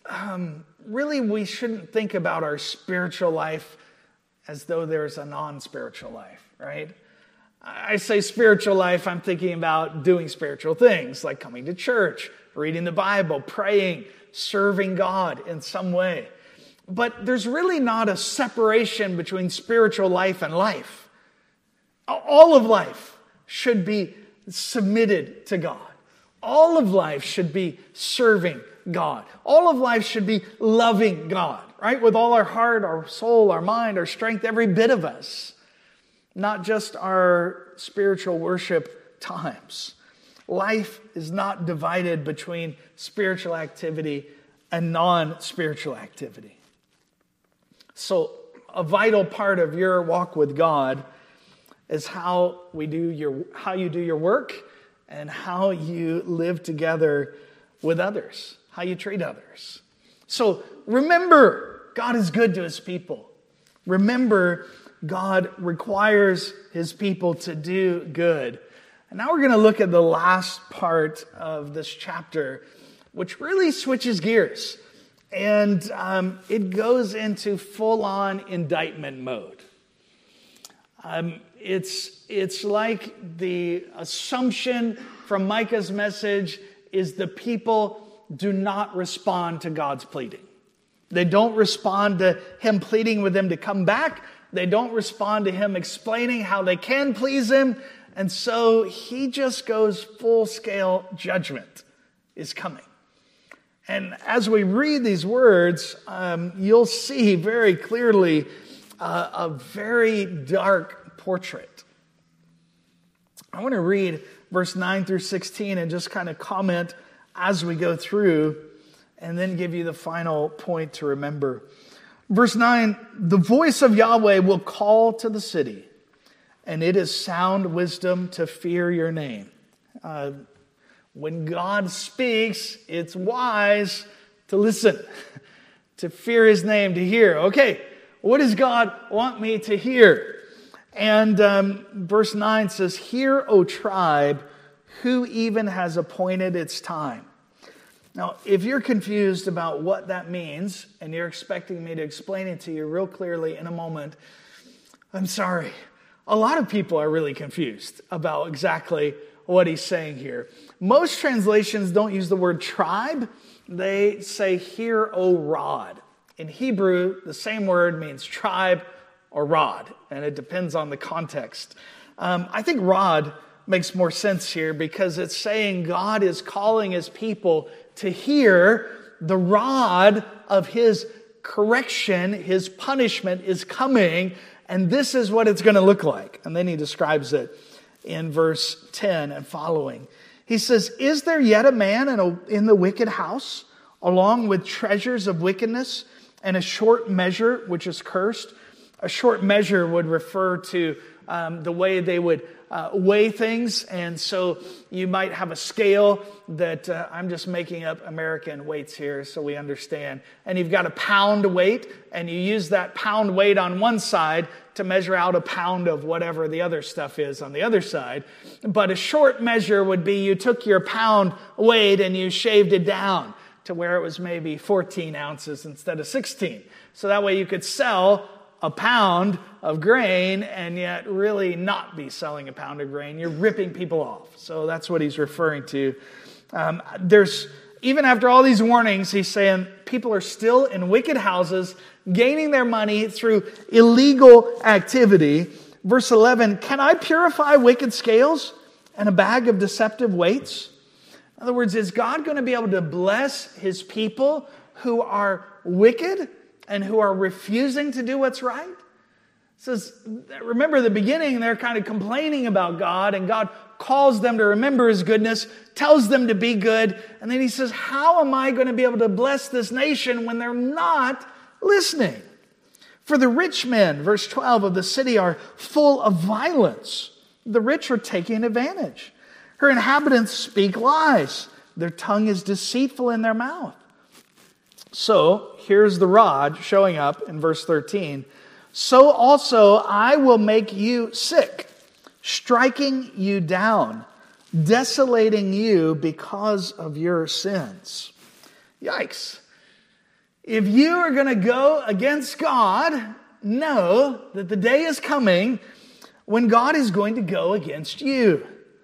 we shouldn't think about our spiritual life as though there's a non-spiritual life, right? I say spiritual life, I'm thinking about doing spiritual things like coming to church, reading the Bible, praying, serving God in some way. But there's really not a separation between spiritual life and life. All of life should be submitted to God. All of life should be serving God. All of life should be loving God, right? With all our heart, our soul, our mind, our strength, every bit of us. Not just our spiritual worship times. Life is not divided between spiritual activity and non-spiritual activity. So a vital part of your walk with God is how you do your work and how you live together with others, how you treat others. So remember, God is good to His people. Remember, God requires His people to do good. And now we're going to look at the last part of this chapter, which really switches gears. And it goes into full-on indictment mode. It's like the assumption from Micah's message is the people do not respond to God's pleading. They don't respond to Him pleading with them to come back. They don't respond to Him explaining how they can please Him. And so He just goes full-scale judgment is coming. And as we read these words, you'll see very clearly a very dark portrait. I want to read verse 9 through 16 and just kind of comment as we go through and then give you the final point to remember. Verse 9, the voice of Yahweh will call to the city, and it is sound wisdom to fear your name. When God speaks, it's wise to listen, to fear His name, to hear. Okay, what does God want me to hear? And verse 9 says, hear, O tribe, who even has appointed its time. Now, if you're confused about what that means, and you're expecting me to explain it to you real clearly in a moment, I'm sorry. A lot of people are really confused about exactly what he's saying here. Most translations don't use the word tribe. They say, hear, O rod. In Hebrew, the same word means tribe or rod, and it depends on the context. I think rod makes more sense here because it's saying God is calling His people to hear the rod of His correction, His punishment is coming, and this is what it's going to look like. And then He describes it in verse 10 and following. He says, is there yet a man in the wicked house, along with treasures of wickedness, and a short measure which is cursed? A short measure would refer to the way they would weigh things. And so you might have a scale that, I'm just making up American weights here so we understand. And you've got a pound weight, and you use that pound weight on one side to measure out a pound of whatever the other stuff is on the other side. But a short measure would be you took your pound weight and you shaved it down to where it was maybe 14 ounces instead of 16. So that way you could sell a pound of grain and yet really not be selling a pound of grain. You're ripping people off. So that's what he's referring to. Even after all these warnings, he's saying people are still in wicked houses, gaining their money through illegal activity. Verse 11, can I purify wicked scales and a bag of deceptive weights? In other words, is God going to be able to bless his people who are wicked and who are refusing to do what's right? It says, remember the beginning, they're kind of complaining about God, and God calls them to remember his goodness, tells them to be good, and then he says, how am I going to be able to bless this nation when they're not listening? For the rich men, verse 12, of the city are full of violence. The rich are taking advantage. Her inhabitants speak lies. Their tongue is deceitful in their mouth. So, here's the rod showing up in verse 13. So also I will make you sick, striking you down, desolating you because of your sins. Yikes. If you are going to go against God, know that the day is coming when God is going to go against you.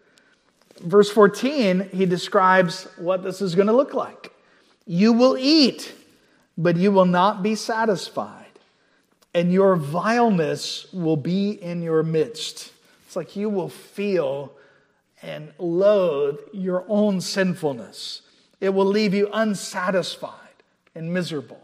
Verse 14, he describes what this is going to look like. You will eat, but you will not be satisfied, and your vileness will be in your midst. It's like you will feel and loathe your own sinfulness. It will leave you unsatisfied and miserable.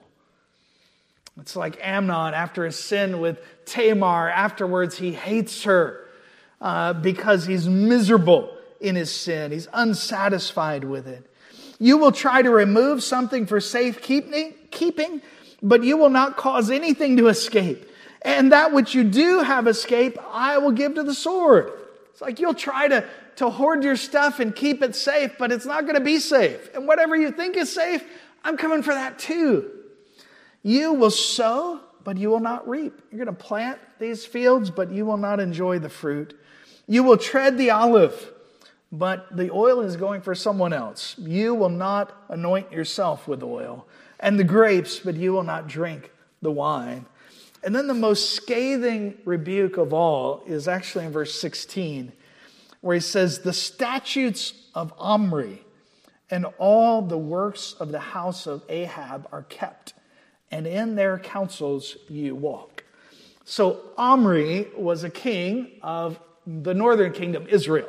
It's like Amnon after his sin with Tamar. Afterwards, he hates her because he's miserable in his sin. He's unsatisfied with it. You will try to remove something for safekeeping, but you will not cause anything to escape. And that which you do have escape, I will give to the sword. It's like you'll try to hoard your stuff and keep it safe, but it's not going to be safe. And whatever you think is safe, I'm coming for that too. You will sow, but you will not reap. You're going to plant these fields, but you will not enjoy the fruit. You will tread the olive, but the oil is going for someone else. You will not anoint yourself with oil. And the grapes, but you will not drink the wine. And then the most scathing rebuke of all is actually in verse 16, where he says, the statutes of Omri and all the works of the house of Ahab are kept, and in their counsels you walk. So Omri was a king of the northern kingdom, Israel.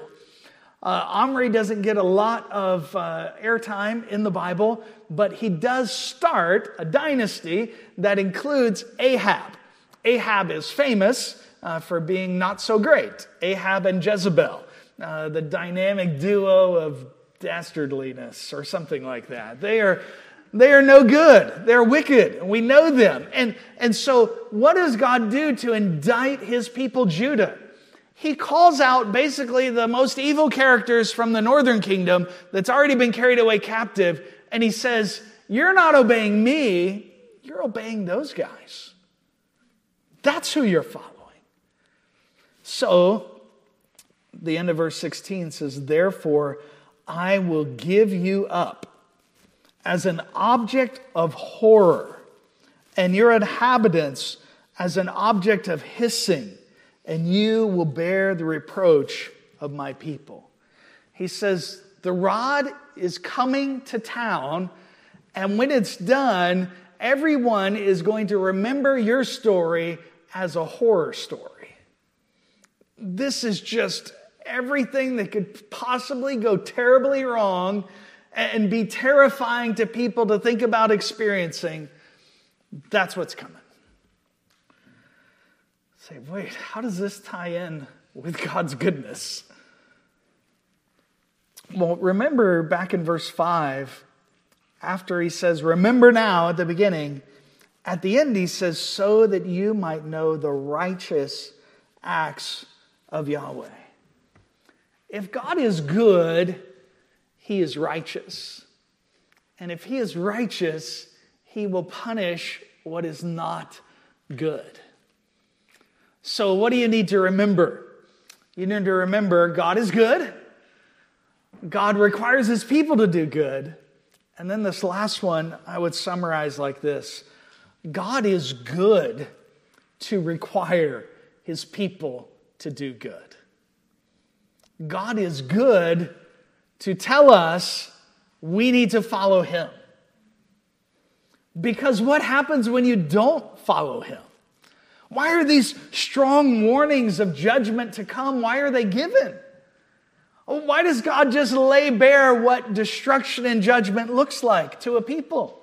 Omri doesn't get a lot of airtime in the Bible, but he does start a dynasty that includes Ahab. Ahab is famous for being not so great. Ahab and Jezebel, the dynamic duo of dastardliness or something like that. They are no good. They're wicked, and we know them. And so what does God do to indict his people Judah? He calls out basically the most evil characters from the northern kingdom that's already been carried away captive. And he says, you're not obeying me, you're obeying those guys. That's who you're following. So, the end of verse 16 says, therefore, I will give you up as an object of horror, and your inhabitants as an object of hissing, and you will bear the reproach of my people. He says, the rod is coming to town, and when it's done, everyone is going to remember your story as a horror story. This is just everything that could possibly go terribly wrong and be terrifying to people to think about experiencing. That's what's coming. Say, wait, how does this tie in with God's goodness? Well, remember back in verse 5, after he says, remember now at the beginning, at the end he says, so that you might know the righteous acts of Yahweh. If God is good, He is righteous. And if He is righteous, He will punish what is not good. So what do you need to remember? You need to remember God is good. God requires His people to do good. And then this last one I would summarize like this. God is good to require His people to do good. God is good to tell us we need to follow Him. Because what happens when you don't follow Him? Why are these strong warnings of judgment to come? Why are they given? Why does God just lay bare what destruction and judgment looks like to a people?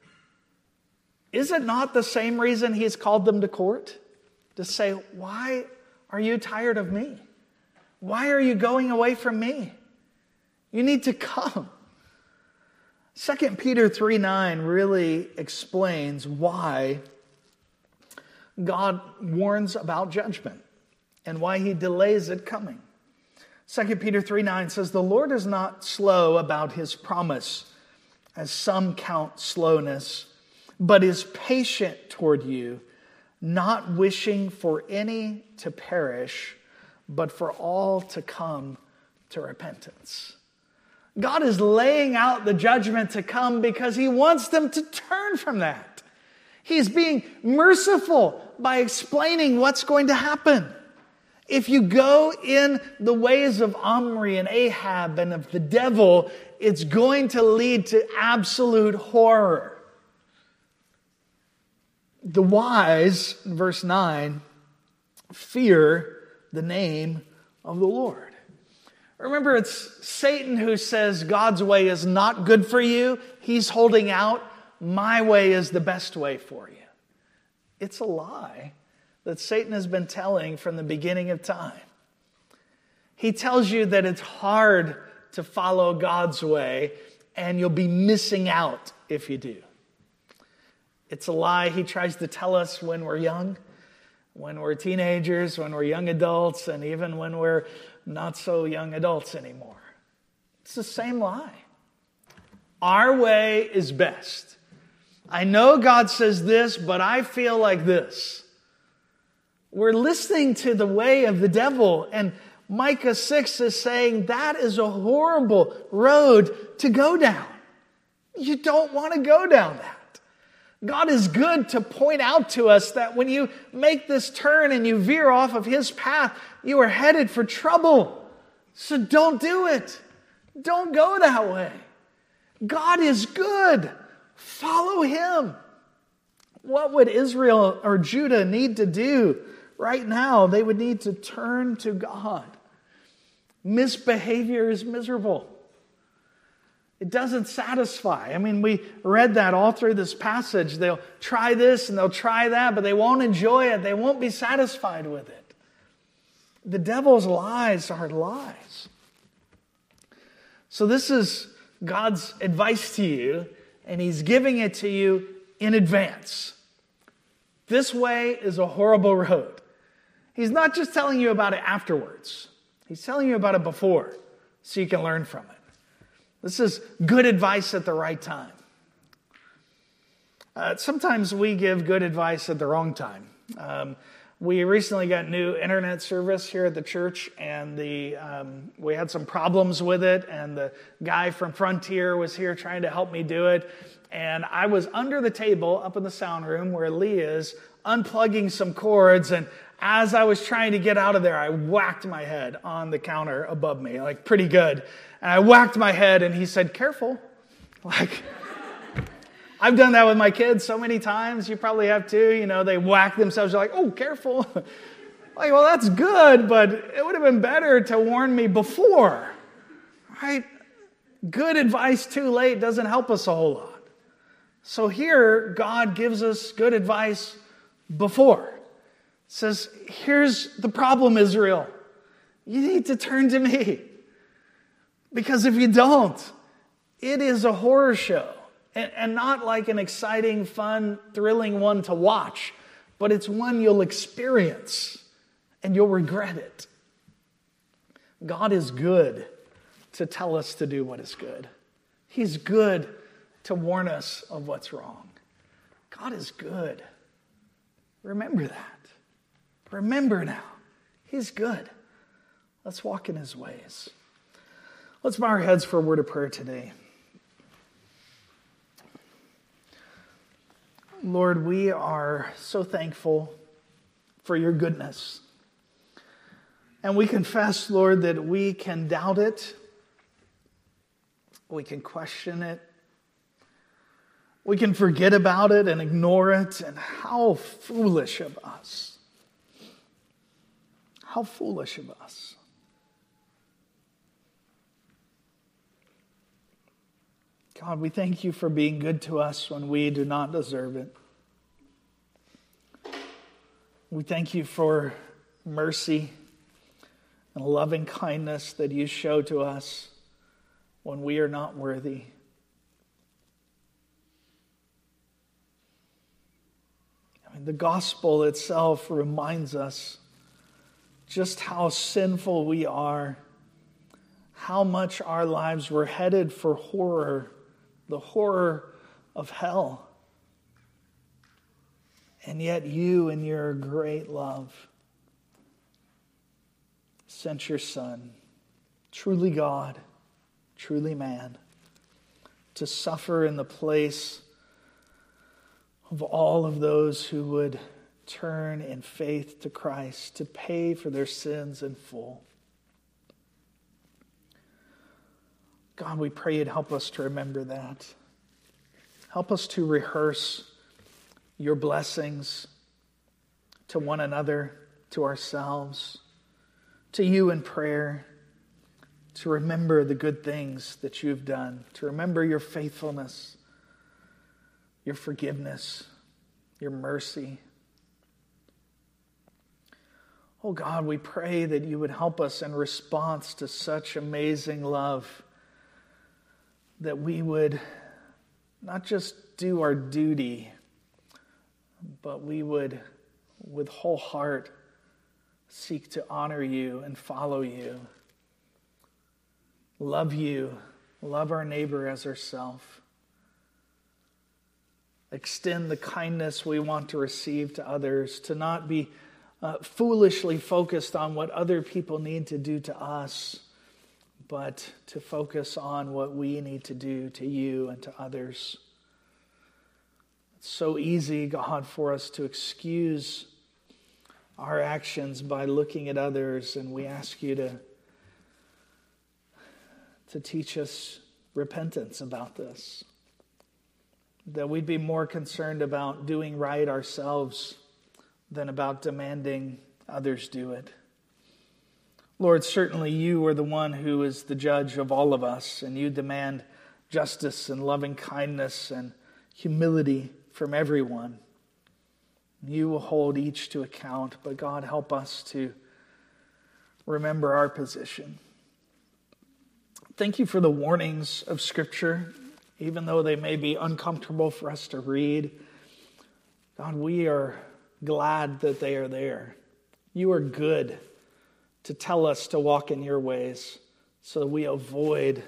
Is it not the same reason He's called them to court? To say, why are you tired of me? Why are you going away from me? You need to come. 2 Peter 3:9 really explains why God warns about judgment and why He delays it coming. 2 Peter 3:9 says, "The Lord is not slow about His promise, as some count slowness, but is patient toward you, not wishing for any to perish, but for all to come to repentance." God is laying out the judgment to come because He wants them to turn from that. He's being merciful by explaining what's going to happen. If you go in the ways of Omri and Ahab and of the devil, it's going to lead to absolute horror. The wise, verse 9, fear the name of the Lord. Remember, it's Satan who says God's way is not good for you. He's holding out. My way is the best way for you. It's a lie that Satan has been telling from the beginning of time. He tells you that it's hard to follow God's way and you'll be missing out if you do. It's a lie he tries to tell us when we're young, when we're teenagers, when we're young adults, and even when we're not so young adults anymore. It's the same lie. Our way is best. I know God says this, but I feel like this. We're listening to the way of the devil, and Micah 6 is saying that is a horrible road to go down. You don't want to go down that. God is good to point out to us that when you make this turn and you veer off of His path, you are headed for trouble. So don't do it. Don't go that way. God is good. Follow Him. What would Israel or Judah need to do right now? They would need to turn to God. Misbehavior is miserable. It doesn't satisfy. I mean, we read that all through this passage. They'll try this and they'll try that, but they won't enjoy it. They won't be satisfied with it. The devil's lies are lies. So this is God's advice to you, and He's giving it to you in advance. This way is a horrible road. He's not just telling you about it afterwards. He's telling you about it before, so you can learn from it. This is good advice at the right time. Sometimes we give good advice at the wrong time. We recently got new internet service here at the church, and we had some problems with it, and the guy from Frontier was here trying to help me do it. And I was under the table up in the sound room where Lee is, unplugging some cords, and as I was trying to get out of there, I whacked my head on the counter above me, like pretty good. And I whacked my head, and he said, "Careful." Like, I've done that with my kids so many times. You probably have too. You know, they whack themselves. You're like, "Oh, careful." Like, well, that's good, but it would have been better to warn me before. Right? Good advice too late doesn't help us a whole lot. So here, God gives us good advice before. Says, here's the problem, Israel. You need to turn to me. Because if you don't, it is a horror show. And not like an exciting, fun, thrilling one to watch. But it's one you'll experience. And you'll regret it. God is good to tell us to do what is good. He's good to warn us of what's wrong. God is good. Remember that. Remember now. He's good. Let's walk in his ways. Let's bow our heads for a word of prayer today. Lord, we are so thankful for your goodness. And we confess, Lord, that we can doubt it. We can question it. We can forget about it and ignore it. And how foolish of us. How foolish of us. God, we thank you for being good to us when we do not deserve it. We thank you for mercy and loving kindness that you show to us when we are not worthy. The gospel itself reminds us just how sinful we are, how much our lives were headed for horror, the horror of hell. And yet you, in your great love, sent your Son, truly God, truly man, to suffer in the place of all of those who would turn in faith to Christ, to pay for their sins in full. God, we pray you'd help us to remember that. Help us to rehearse your blessings to one another, to ourselves, to you in prayer, to remember the good things that you've done, to remember your faithfulness, your forgiveness, your mercy. Oh God, we pray that you would help us in response to such amazing love, that we would not just do our duty, but we would, with whole heart, seek to honor you and follow you, love you, love our neighbor as ourselves, extend the kindness we want to receive to others, to not be foolishly focused on what other people need to do to us, but to focus on what we need to do to you and to others. It's so easy, God, for us to excuse our actions by looking at others, and we ask you to teach us repentance about this. That we'd be more concerned about doing right ourselves than about demanding others do it. Lord, certainly you are the one who is the judge of all of us, and you demand justice and loving kindness and humility from everyone. You will hold each to account, but God, help us to remember our position. Thank you for the warnings of Scripture, even though they may be uncomfortable for us to read. God, we are glad that they are there. You are good to tell us to walk in your ways so that we avoid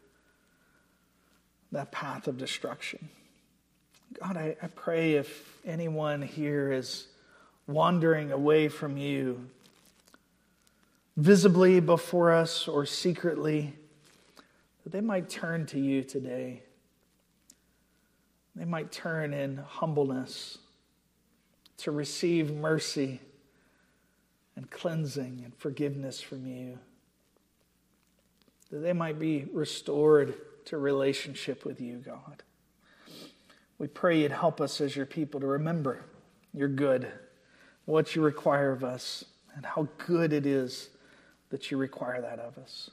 that path of destruction. God, I pray if anyone here is wandering away from you, visibly before us or secretly, that they might turn to you today. They might turn in humbleness to receive mercy and cleansing and forgiveness from you. That they might be restored to relationship with you, God. We pray you'd help us as your people to remember you're good, what you require of us, and how good it is that you require that of us.